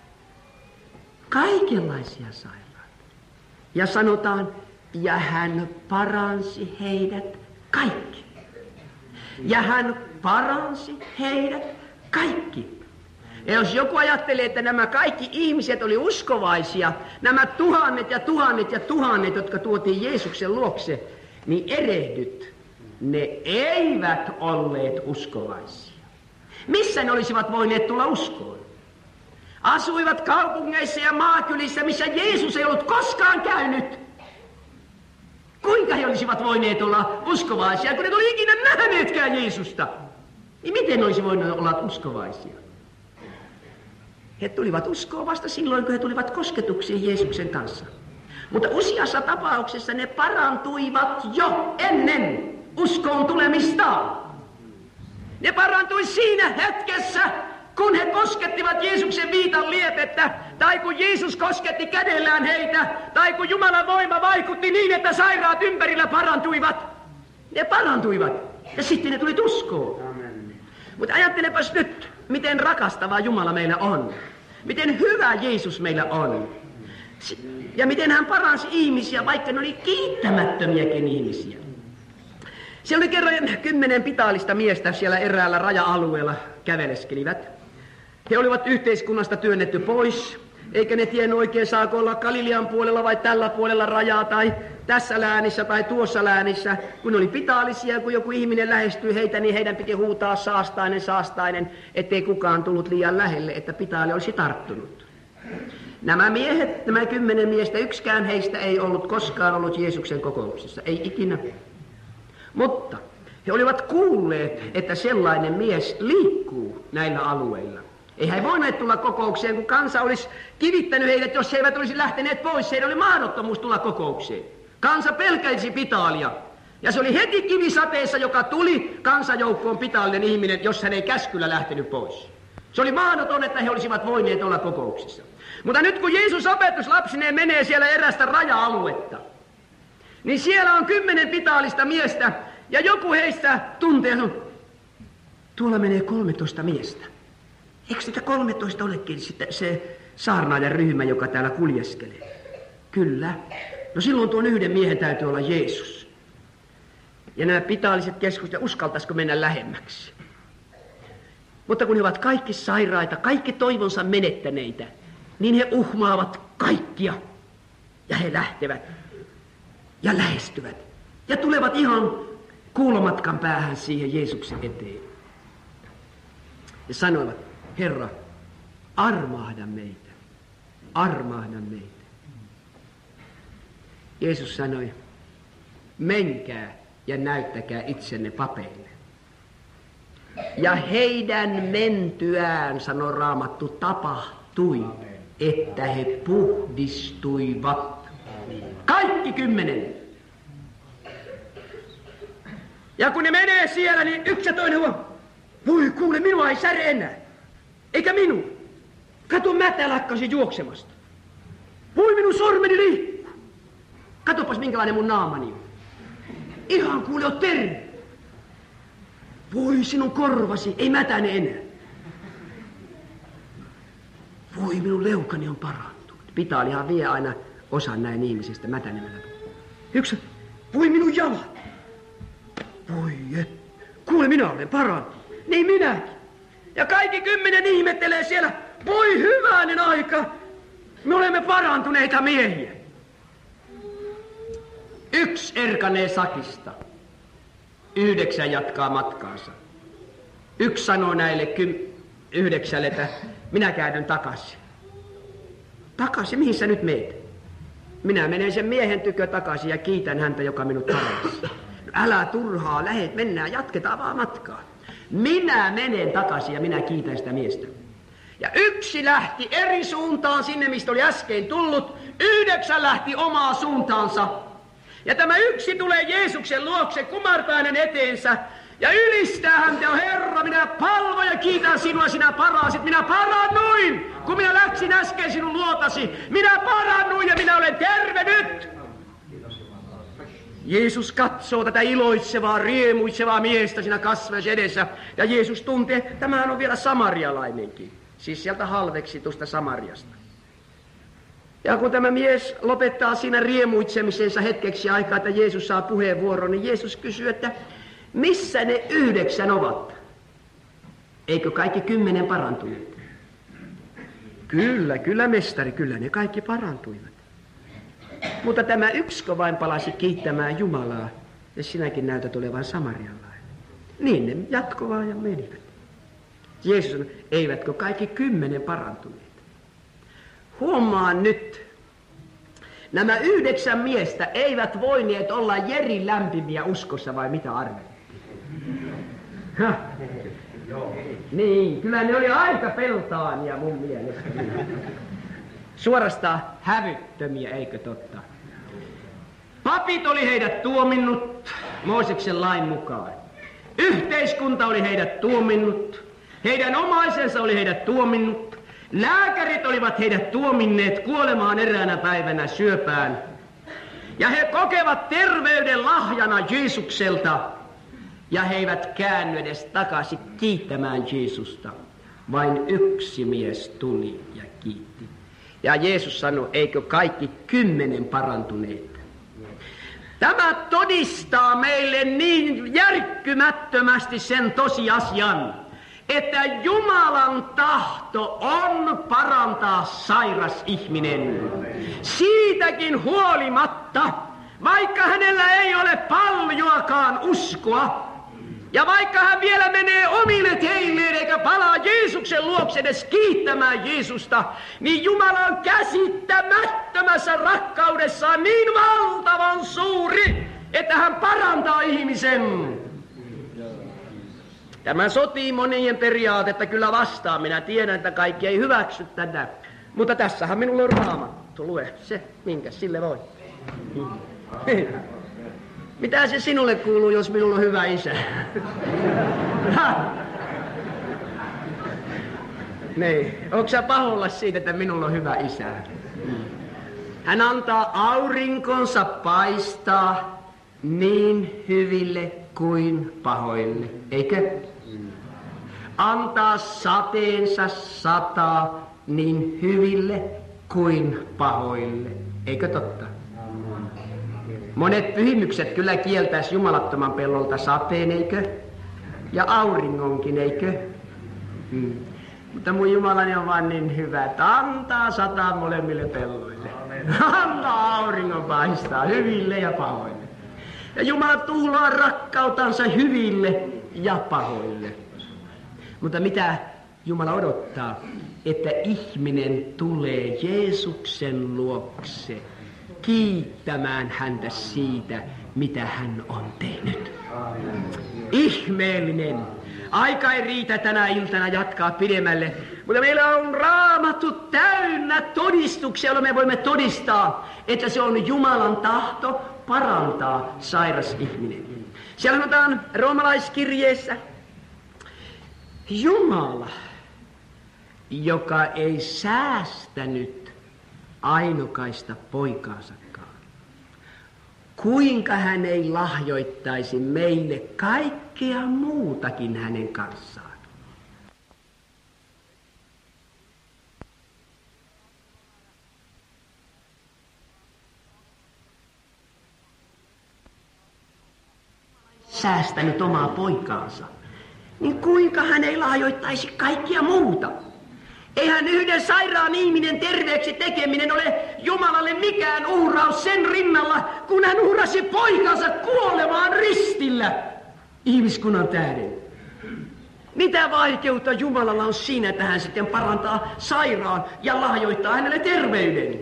Kaikenlaisia sairaita. Ja sanotaan, ja hän paransi heidät kaikki. Ja hän paransi heidät kaikki. Ja jos joku ajattelee, että nämä kaikki ihmiset oli uskovaisia, nämä tuhannet ja tuhannet ja tuhannet, jotka tuotiin Jeesuksen luokse, niin erehdyt, ne eivät olleet uskovaisia. Missä ne olisivat voineet tulla uskoon? Asuivat kaupungeissa ja maakylissä, missä Jeesus ei ollut koskaan käynyt. Kuinka he olisivat voineet olla uskovaisia, kun ne oli ikinä nähneetkään Jeesusta? Niin miten olisi voinut olla uskovaisia? He tulivat uskoon vasta silloin, kun he tulivat kosketuksiin Jeesuksen kanssa. Mutta useassa tapauksessa ne parantuivat jo ennen uskoon tulemista. Ne parantui siinä hetkessä, kun he koskettivat Jeesuksen viitan liepettä, tai kun Jeesus kosketti kädellään heitä, tai kun Jumalan voima vaikutti niin, että sairaat ympärillä parantuivat. Ne parantuivat, ja sitten ne tuli uskoon. Mutta ajattelepas nyt, miten rakastava Jumala meillä on. Miten hyvä Jeesus meillä on. Ja miten hän paransi ihmisiä, vaikka ne oli kiittämättömiäkin ihmisiä. Siellä oli kerran 10 pitaalista miestä siellä eräällä raja-alueella käveleskelivät. He olivat yhteiskunnasta työnnetty pois, eikä ne tiennyt oikein saako olla Galilean puolella vai tällä puolella rajaa tai tässä läänissä tai tuossa läänissä. Kun oli pitaalisia, kun joku ihminen lähestyi heitä, niin heidän piti huutaa saastainen, ettei kukaan tullut liian lähelle, että pitaali olisi tarttunut. Nämä 10 miestä, yksikään heistä ei ollut koskaan ollut Jeesuksen kokouksessa, ei ikinä. Mutta he olivat kuulleet, että sellainen mies liikkuu näillä alueilla. Eihän he voineet tulla kokoukseen, kun kansa olisi kivittänyt heidät, jos he eivät olisi lähteneet pois. Heidän oli mahdottomuus tulla kokoukseen. Kansa pelkäisi pitaalia. Ja se oli heti kivisateessa, joka tuli kansajoukkoon pitaalinen ihminen, jos hän ei käskyllä lähtenyt pois. Se oli mahdoton, että he olisivat voineet olla kokouksissa. Mutta nyt kun Jeesus opetuslapsineen menee siellä erästä raja-aluetta, niin siellä on 10 pitaalista miestä, Ja joku heistä tuntee, tuolla menee 13 miestä. Eikö sitä 13 olekin sitten se saarnaajan ryhmä, joka täällä kuljeskelee? Kyllä. No silloin tuon yhden miehen täytyy olla Jeesus. Ja nämä pitaaliset keskustelijat, uskaltaisiko mennä lähemmäksi? Mutta kun he ovat kaikki sairaita, kaikki toivonsa menettäneitä, niin he uhmaavat kaikkia. Ja he lähtevät ja lähestyvät. Ja tulevat ihan kuulomatkan päähän siihen Jeesuksen eteen. Ja sanoivat, Herra, armahda meitä. Armahda meitä. Jeesus sanoi, menkää ja näyttäkää itsenne papeille. Ja heidän mentyään, sanoi Raamattu, tapahtui, että he puhdistuivat. Kaikki 10. Ja kun ne menee siellä, niin yksi ja toinen huom. Voi kuule, minua ei säre enää. Eikä minua. Kato, mä lakkasin juoksemasta. Voi minun sormeni liikkuu. Katopas minkälainen mun naamani on. Ihan kuule, oot terve. Voi sinun korvasi, ei mätäne enää. Voi minun leukani on parantunut. Pitaalihan vie aina osan näin ihmisistä mätänemällä. Yksi, voi minun jalat. Voi kuule, minä olen parantunut. Niin minäkin. Ja kaikki 10 ihmettelee siellä. Voi hyvänen aika. Me olemme parantuneita miehiä. Yksi erkanee sakista. 9 jatkaa matkaansa. Yksi sanoo näille 9, että minä käydyn takaisin. Takaisin? Mihin sä nyt meet? Minä menen sen miehen tykö takaisin ja kiitän häntä, joka minut paransi. Älä turhaa, mennään, jatketaan vaan matkaa. Minä menen takaisin ja minä kiitän sitä miestä. Ja yksi lähti eri suuntaan sinne, mistä oli äsken tullut. 9 lähti omaa suuntaansa. Ja tämä yksi tulee Jeesuksen luokse, kumartaa hänen eteensä ja ylistää häntä. Herra, minä palvon ja kiitän sinua, sinä parasit. Minä parannuin, kun minä läksin äsken sinun luotasi. Minä parannuin ja minä olen terve nyt. Jeesus katsoo tätä iloitsevaa, riemuitsevaa miestä siinä kasvojensa edessä. Ja Jeesus tuntee, että tämähän on vielä samarialainenkin. Siis sieltä halveksitusta Samariasta. Ja kun tämä mies lopettaa siinä riemuitsemisensa hetkeksi aikaa, että Jeesus saa puheenvuoron, niin Jeesus kysyy, että missä ne 9 ovat? Eikö kaikki 10 parantuneet? Kyllä mestari, kyllä ne kaikki parantuivat. Mutta tämä yksikö vain palasi kiittämään Jumalaa, ja sinäkin näytät olevan samarialainen. Niin ne jatkoivat ja menivät. Jeesus sanoi, eivätkö kaikki 10 parantuneet? Huomaan nyt, nämä 9 miestä eivät voineet olla Jerin lämpimiä uskossa, vai mitä arvelet? Niin, kyllä ne oli aika peltaania mun mielestä. Suorastaan hävyttömiä, eikö totta? Papit oli heidät tuominnut Mooseksen lain mukaan. Yhteiskunta oli heidät tuominnut. Heidän omaisensa oli heidät tuominnut. Lääkärit olivat heidät tuominneet kuolemaan eräänä päivänä syöpään. Ja he kokevat terveyden lahjana Jeesukselta. Ja he eivät käänny edes takaisin kiittämään Jeesusta. Vain yksi mies tuli ja kiitti. Ja Jeesus sanoi, eikö kaikki 10 parantuneet? Tämä todistaa meille niin järkkymättömästi sen tosiasian, että Jumalan tahto on parantaa sairas ihminen. Siitäkin huolimatta, vaikka hänellä ei ole paljoakaan uskoa, ja vaikka hän vielä menee omille teilleen eikä palaa Jeesuksen luokse edes kiittämään Jeesusta, niin Jumala on käsittämättömässä rakkaudessaan niin valtavan suuri, että hän parantaa ihmisen. Tämä sotii monien periaatetta kyllä vastaan. Minä tiedän, että kaikki ei hyväksy tätä. Mutta tässähän minulla on Raamattu. Lue se, minkä sille voi. Mitä se sinulle kuuluu, jos minulla on hyvä isä? Niin. Onko sä pahoilla siitä, että minulla on hyvä isä? Hän antaa aurinkonsa paistaa niin hyville kuin pahoille, eikö? Antaa sateensa sataa niin hyville kuin pahoille, eikö totta? Monet pyhimykset kyllä kieltäisi jumalattoman pellolta sateen, eikö? Ja auringonkin, eikö? Mutta mun Jumalani on vaan niin hyvä, että antaa sataa molemmille pelloille. Antaa auringon paistaa hyville ja pahoille. Ja Jumala tuhlaa rakkautansa hyville ja pahoille. Mutta mitä Jumala odottaa? Että ihminen tulee Jeesuksen luokse kiittämään häntä siitä, mitä hän on tehnyt. Ihmeellinen. Aika ei riitä tänä iltana jatkaa pidemmälle, mutta meillä on Raamattu täynnä todistuksia, joilla me voimme todistaa, että se on Jumalan tahto parantaa sairas ihminen. Siellä sanotaan roomalaiskirjeessä, Jumala, joka ei säästänyt ainokaista poikaasakaan, kuinka hän ei lahjoittaisi meille kaikkea muutakin hänen kanssaan. Säästänyt omaa poikaansa, niin kuinka hän ei lahjoittaisi kaikkia muuta? Eihän yhden sairaan ihminen terveeksi tekeminen ole Jumalalle mikään uhraus sen rinnalla, kun hän uhrasi poikansa kuolemaan ristillä ihmiskunnan tähden. Mitä vaikeutta Jumalalla on siinä, että hän sitten parantaa sairaan ja lahjoittaa hänelle terveyden?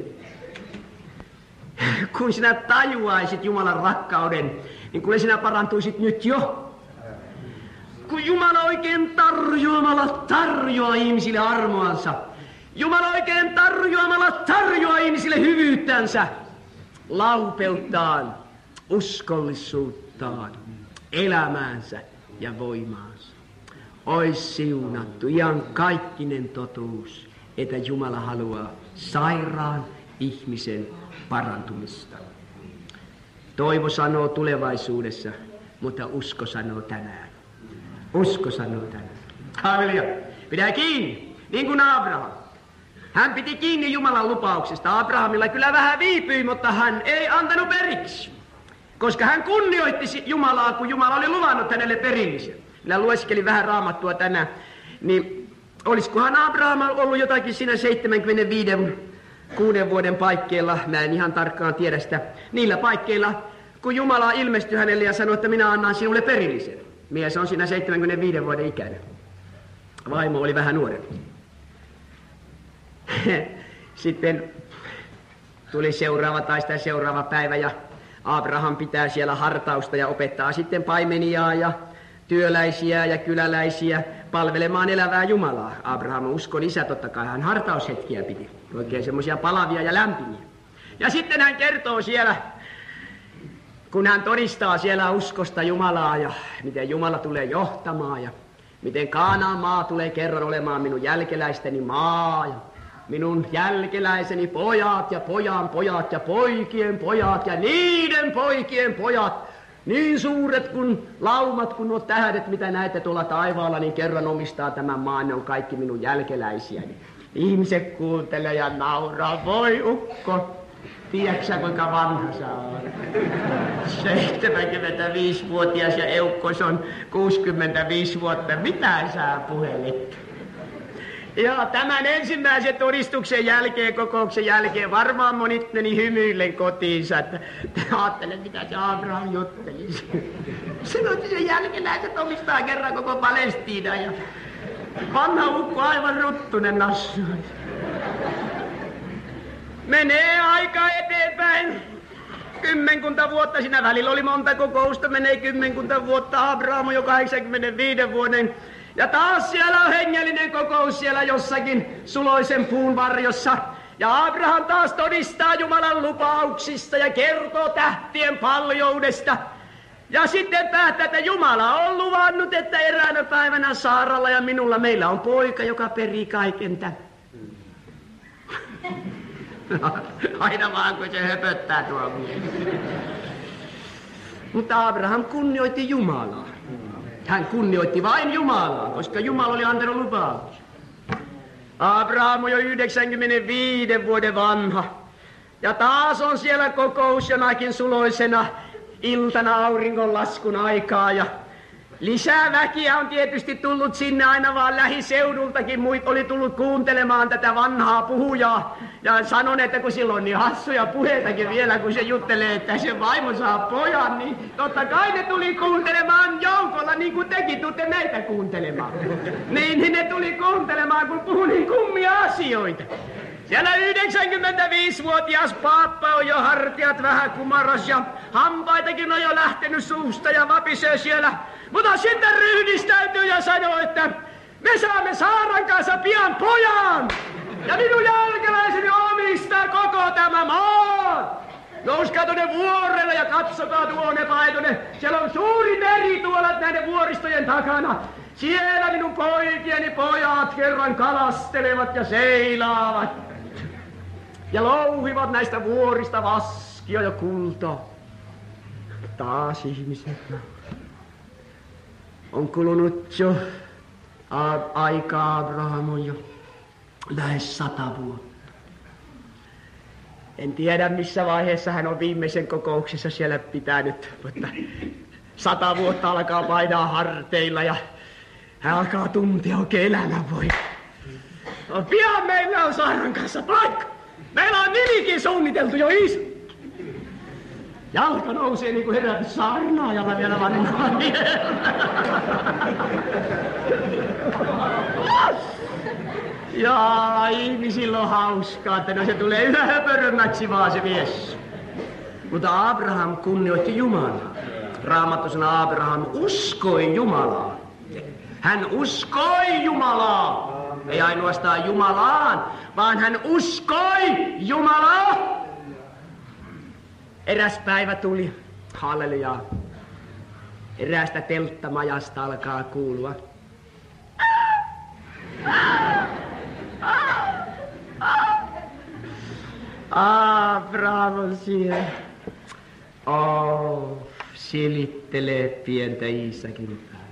Kun sinä tajuaisit Jumalan rakkauden, niin kun sinä parantuisit nyt jo. Kun Jumala oikein tarjoaa ihmisille armoansa. Jumala oikein tarjoaa ihmisille hyvyyttänsä, laupeuttaan, uskollisuuttaan, elämäänsä ja voimaansa. Ois siunattu ihan kaikkinen totuus, että Jumala haluaa sairaan ihmisen parantumista. Toivo sanoo tulevaisuudessa, mutta usko sanoo tänään. Usko sanoo tänään. Halleluja. Pidä kiinni, niin kuin Abraham. Hän piti kiinni Jumalan lupauksesta. Abrahamilla kyllä vähän viipyi, mutta hän ei antanut periksi. Koska hän kunnioitti Jumalaa, kun Jumala oli luvannut hänelle perillisen. Minä lueskelin vähän Raamattua tänään. Niin olisikohan Abraham ollut jotakin siinä 75-6 vuoden paikkeilla. Mä en ihan tarkkaan tiedä sitä. Niillä paikkeilla, kun Jumala ilmestyi hänelle ja sanoi, että minä annan sinulle perillisen. Mies on siinä 75 vuoden ikäinen. Vaimo oli vähän nuorempi. Sitten tuli seuraava päivä ja Abraham pitää siellä hartausta ja opettaa sitten paimeniaa ja työläisiä ja kyläläisiä palvelemaan elävää Jumalaa. Abraham on uskon isä, totta kai hän hartaushetkiä piti. Oikein semmoisia palavia ja lämpimiä. Ja sitten hän kertoo siellä, kun hän todistaa siellä uskosta Jumalaa ja miten Jumala tulee johtamaan ja miten Kaanaan maa tulee kerran olemaan minun jälkeläisteni maa ja minun jälkeläiseni pojat ja pojan pojat ja poikien pojat ja niiden poikien pojat, niin suuret kuin laumat kuin nuo tähdet, mitä näette tuolla taivaalla, niin kerran omistaa tämän maan, ne on kaikki minun jälkeläisiäni. Ihmiset kuuntelee ja nauraa, voi ukko. Tiedätkö kuinka vanha sä oot? 75-vuotias ja Eukkos on 65 vuotta. Mitä sä puhelit? Ja tämän ensimmäisen todistuksen jälkeen, kokouksen jälkeen, varmaan monit meni hymyillen kotiinsa, että ajattelen, mitä se Abraham juttelisi. Sanoi, että se jälkeläiset omistaa kerran koko Palestiina ja vanha ukko aivan ruttunen nassu. Menee aika eteenpäin. 10 vuotta siinä välillä oli monta kokousta, menee 10 vuotta. Abraham on jo 85 vuoden. Ja taas siellä on hengellinen kokous siellä jossakin suloisen puun varjossa. Ja Abraham taas todistaa Jumalan lupauksista ja kertoo tähtien paljoudesta. Ja sitten päättää, että Jumala on luvannut, että eräänä päivänä Saaralla ja minulla meillä on poika, joka perii kaiken tämän. Aina vaan kun se höpöttää tuo mies. Mutta Abraham kunnioitti Jumalaa. Hän kunnioitti vain Jumalaa, koska Jumala oli antanut lupauksen. Abraham on jo 95 vuoden vanha. Ja taas on siellä kokous jonakin suloisena iltana auringonlaskun aikaa. Ja lisää väkiä on tietysti tullut sinne aina vaan lähiseudultakin. Muut oli tullut kuuntelemaan tätä vanhaa puhujaa. Ja sanon, että kun silloin on niin hassuja puheitakin vielä, kun se juttelee, että se vaimo saa pojan, niin totta kai ne tuli kuuntelemaan joukolla, niin kuin tekin tutte meitä kuuntelemaan. Niin ne tuli kuuntelemaan, kun puhun niin kummia asioita. Siellä 95-vuotias paappa on jo hartiat vähän kumaras ja hampaitakin on jo lähtenyt suusta ja vapisee siellä. Mutta sitten ryhdistäytyy ja sanoo, että me saamme Saaran kanssa pian pojan. Ja minun jälkeläiseni omistaa koko tämä maa. Nouskaa tuonne vuorelle ja katsokaa tuonne paitoinen. Siellä on suuri meri tuolla näiden vuoristojen takana. Siellä minun poikieni pojat kerran kalastelevat ja seilaavat. Ja louhivat näistä vuorista vaskia ja kultaa. Taas ihmiset. On kulunut jo aikaa, Abraham on jo lähes 100 vuotta. En tiedä, missä vaiheessa hän on viimeisen kokouksessa siellä pitänyt, mutta 100 vuotta alkaa painaa harteilla ja hän alkaa tuntea oikein elämänvoimaa. No, pian meillä on Saaran kanssa paikka. Meillä on nimikin suunniteltu jo iso. Jalka nousee niin kuin herätys saarnaajalla vielä vanhaa mielellä. Jaa, ihmisillä on hauskaa, että no se tulee yhä höpörömmäksi vaan se mies. Mutta Abraham kunnioitti Jumalaa. Raamattu sanoo, Abraham uskoi Jumalaa. Hän uskoi Jumalaa. Ei ainoastaan Jumalaan, vaan hän uskoi Jumalaa. Eräs päivä tuli, hallelujaa, eräästä telttamajasta alkaa kuulua. Abraham on siellä. Silittelee pientä Iisakin päältä.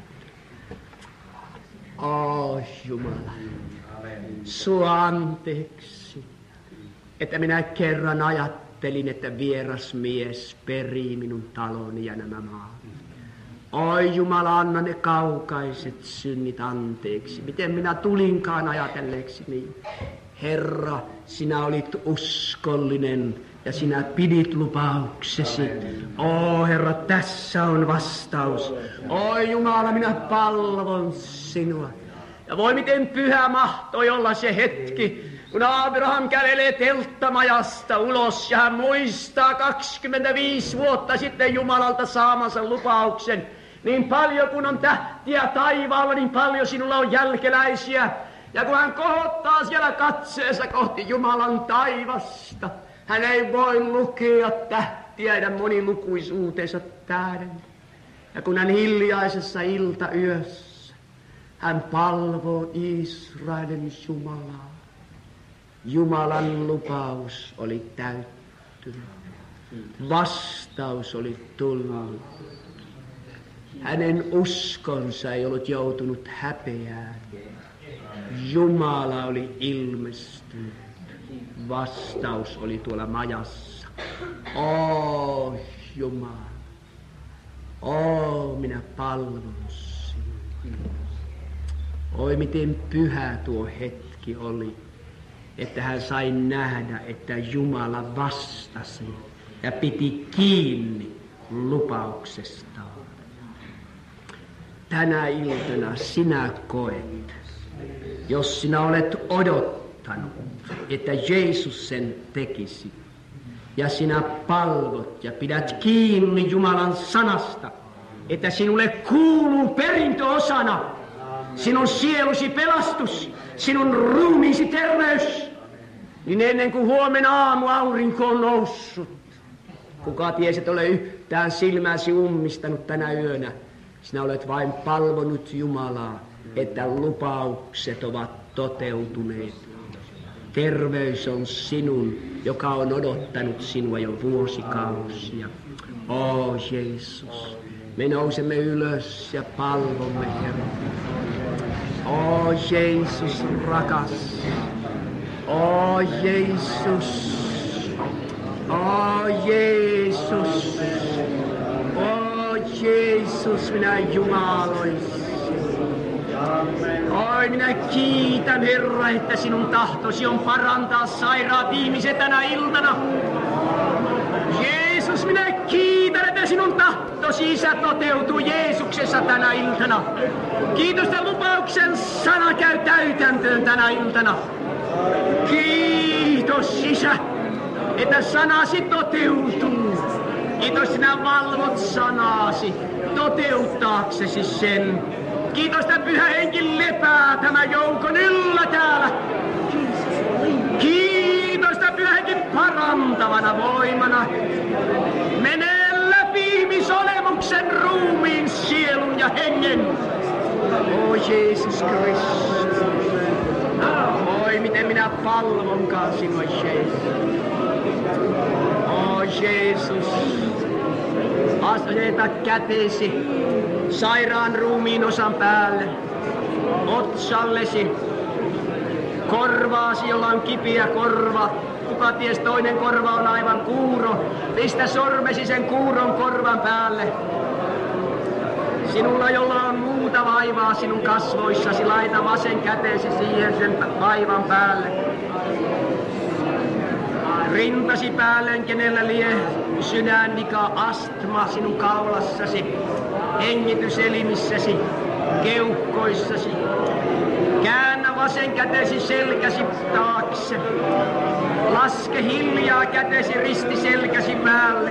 Jumala, sua anteeksi, että minä kerran ajattelin, että vieras mies perii minun taloni ja nämä maat. Oi Jumala, anna ne kaukaiset synnit anteeksi. Miten minä tulinkaan ajatelleeksi niin. Herra, sinä olit uskollinen ja sinä pidit lupauksesi. Herra, tässä on vastaus. Oi Jumala, minä palvon sinua. Ja voi miten pyhä mahtoi olla se hetki, kun Abraham kävelee telttamajasta ulos ja hän muistaa 25 vuotta sitten Jumalalta saamansa lupauksen. Niin paljon kun on tähtiä taivaalla, niin paljon sinulla on jälkeläisiä. Ja kun hän kohottaa siellä katseessa kohti Jumalan taivasta, hän ei voi lukea tähtiä ja monilukuisuutensa tähden. Ja kun hän hiljaisessa iltayössä, hän palvoo Israelin Jumalaa. Jumalan lupaus oli täyttynyt. Vastaus oli tullut. Hänen uskonsa ei ollut joutunut häpeään. Jumala oli ilmestynyt. Vastaus oli tuolla majassa. Jumala. Minä palvon sinua. Oi miten pyhä tuo hetki oli, että hän sai nähdä, että Jumala vastasi ja piti kiinni lupauksestaan. Tänä iltana sinä koet, jos sinä olet odottanut, että Jeesus sen tekisi, ja sinä palvot ja pidät kiinni Jumalan sanasta, että sinulle kuuluu perintöosana sinun sielusi pelastus, sinun ruumiisi terveys, niin ennen kuin huomenna aamu aurinko on noussut, kuka tiesi, et ole yhtään silmäsi ummistanut tänä yönä, sinä olet vain palvonut Jumalaa, että lupaukset ovat toteutuneet. Terveys on sinun, joka on odottanut sinua jo vuosikausia. Jeesus. Me nousemme ylös ja palvomme, Herra. Jeesus rakas. Jeesus. Jeesus. Jeesus, minä jumaloisin. Minä kiitän, Herra, että sinun tahtosi on parantaa sairaat ihmiset tänä iltana. Jeesus, minä kiitän, että sinun tahtosi, Isä, toteutuu Jeesuksessa tänä iltana. Kiitos, että lupauksen sana käy täytäntöön tänä iltana. Kiitos, Isä, että sanasi toteutuu. Kiitos, sinä valvot sanasi toteuttaaksesi sen. Kiitos, että Pyhä Henki lepää tämän joukon yllä täällä. Kiitos, että Pyhä Henki parantavana voimana menee läpi ihmisolemuksen, ruumiin, sielun ja hengen. Jeesus Kristus. Miten minä palvonkaan sinua, Jeesus. Jeesus. Aseta kätesi sairaan ruumiin osan päälle, otsallesi, korvaasi, jolla on kipiä korva. Kuka ties, toinen korva on aivan kuuro. Pistä sormesi sen kuuron korvan päälle. Sinulla, jolla on muuta vaivaa sinun kasvoissasi, laita vasen kätesi siihen sen vaivan päälle. Rintasi päälleen, kenellä lie sydänvika, astma sinun kaulassasi, hengityselimissäsi, keuhkoissasi. Käännä vasen kätesi selkäsi taakse. Laske hiljaa kätesi risti selkäsi päälle.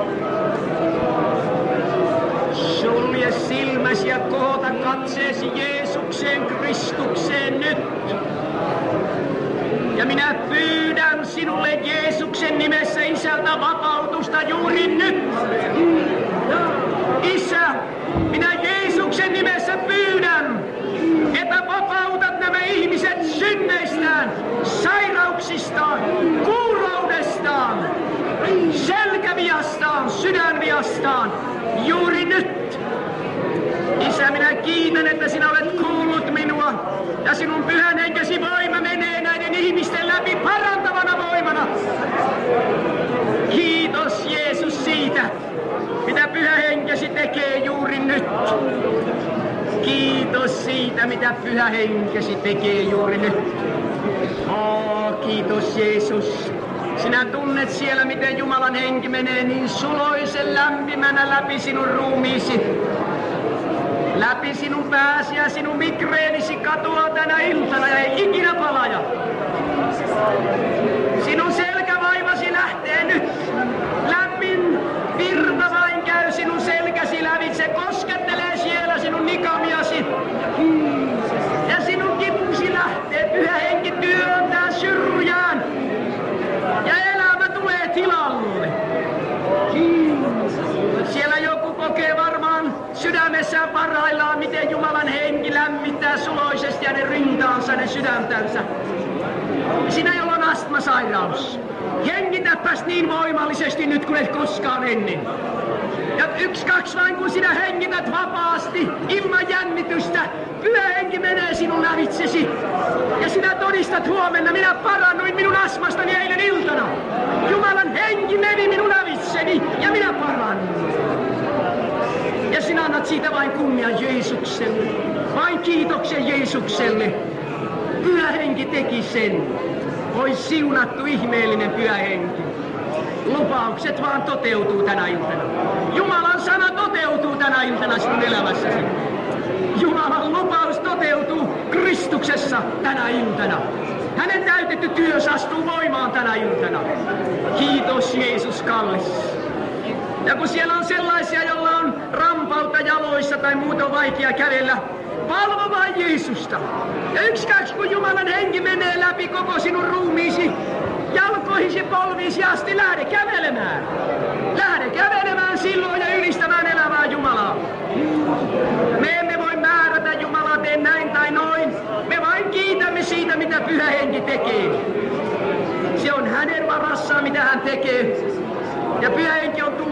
Sulje silmäsi ja kohota katseesi Jeesukseen Kristukseen nyt. Ja minä pyydän sinulle Jeesuksen nimessä, Isältä, vapautusta juuri nyt. Isä, minä Jeesuksen nimessä pyydän, että vapautat nämä ihmiset synneistään, sairauksistaan, kuuroudestaan, selkäviastaan, sydänviastaan juuri nyt. Isä, minä kiitän, että sinä olet kuullut minua ja sinun Pyhän Henkesi voima menee näiden ihmisten läpi parantavana voimana. Kiitos, Jeesus, siitä, mitä Pyhä Henkesi tekee juuri nyt. Kiitos siitä, mitä Pyhä Henkesi tekee juuri nyt. Kiitos, Jeesus. Sinä tunnet siellä, miten Jumalan henki menee niin suloisen lämpimänä läpi sinun ruumiisi. Läpi sinun pääsi ja sinun migreenisi katoaa tänä iltana ja ei ikinä palaja. Sinun selkävaivasi lähtee nyt. Lämmin virta vain käy sinun selkäsi lävitse, koskettelee siellä sinun nikamiasi. Ja sinun kipusi lähtee, Pyhä Henki työntää syrjään. Ja elämä tulee tilalle. Siellä joku kokee varmaan sydämessään parhaillaan, miten Jumalan henki lämmittää suloisesti hänen rintaansa, hänen sydäntänsä. Sinä, jolla on astmasairaus, hengitäpäs niin voimallisesti nyt kuin et koskaan ennen. Ja 1, 2 vain, kun sinä hengität vapaasti, ilman jännitystä, Pyhä Henki menee sinun lävitsesi. Ja sinä todistat huomenna, minä parannuin minun astmastani eilen iltana. Jumalan henki meni minun lävitseni ja minä parannuin. Ja sinä annat siitä vain kunnian Jeesukselle, vain kiitoksen Jeesukselle. Pyhä Henki teki sen. Oi siunattu ihmeellinen Pyhä Henki. Lupaukset vaan toteutuu tänä iltana. Jumalan sana toteutuu tänä iltana sinun elämässäsi. Jumalan lupaus toteutuu Kristuksessa tänä iltana. Hänen täytetty työs astuu voimaan tänä iltana. Kiitos, Jeesus kallis. Ja kun siellä on sellaisia, joilla on rampautta jaloissa tai muuta vaikea kävellä, palvo vain Jeesusta. Ja 1, 2, kun Jumalan henki menee läpi koko sinun ruumiisi, jalkoihisi, polviisi asti, lähde kävelemään. Lähde kävelemään silloin ja ylistämään elävää Jumalaa. Me emme voi määrätä Jumalaa, tee näin tai noin. Me vain kiitämme siitä, mitä Pyhä Henki tekee. Se on hänen varassaan, mitä hän tekee. Ja Pyhä Henki on tullut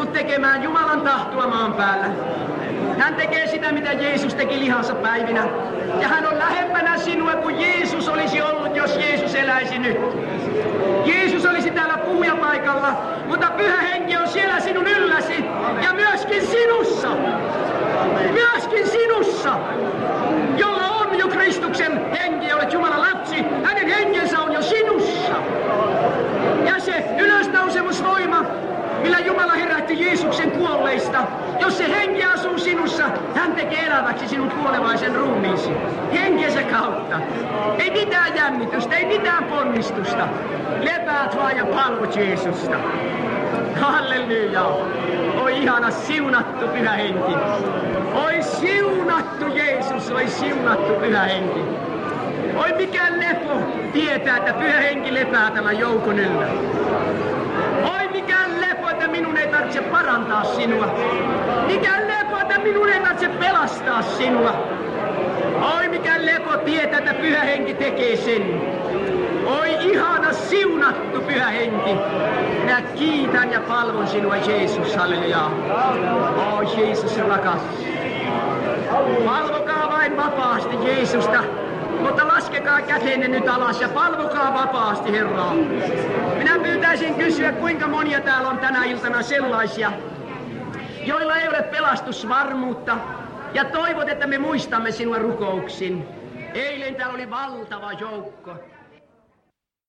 tullut tekemään Jumalan tahtoa maan päällä. Hän tekee sitä, mitä Jeesus teki lihansa päivinä. Ja hän on lähempänä sinua kuin Jeesus olisi ollut, jos Jeesus eläisi nyt. Jeesus olisi täällä puhujapaikalla, mutta Pyhä Henki on siellä sinun ylläsi ja myöskin sinussa. Myöskin sinussa, jolla on jo Kristuksen henki, olet Jumalan lapsi. Hänen henkensä on jo sinussa. Ja se ylösnousemusvoima, millä Jumala herätti Jeesuksen kuolleista, jos se henki asuu sinussa, hän tekee eläväksi sinun kuolevaisen ruumiisi. Henkensä kautta. Ei mitään jännitystä, ei mitään ponnistusta. Lepäät vaan ja palvot Jeesusta. Halleluja. Oi ihana siunattu Pyhä Henki. Oi siunattu Jeesus, oi siunattu Pyhä Henki. Oi mikä lepo tietää, että Pyhä Henki lepää tämän joukon yllä. Oi mikä lepo, että minun ei tarvitse parantaa sinua. Mikä lepo, että minun ei tarvitse pelastaa sinua. Oi mikä lepo tietää, että Pyhä Henki tekee sen. Oi ihana siunattu Pyhä Henki. Minä kiitän ja palvon sinua Jeesus, halleluja. Oi Jeesus rakas. Palvokaa vain vapaasti Jeesusta. Mutta laskekaa kätenne nyt alas ja palvokaa vapaasti Herraa. Minä pyytäisin kysyä, kuinka monia täällä on tänä iltana sellaisia, joilla ei ole pelastusvarmuutta ja toivot, että me muistamme sinua rukouksin. Eilen täällä oli valtava joukko.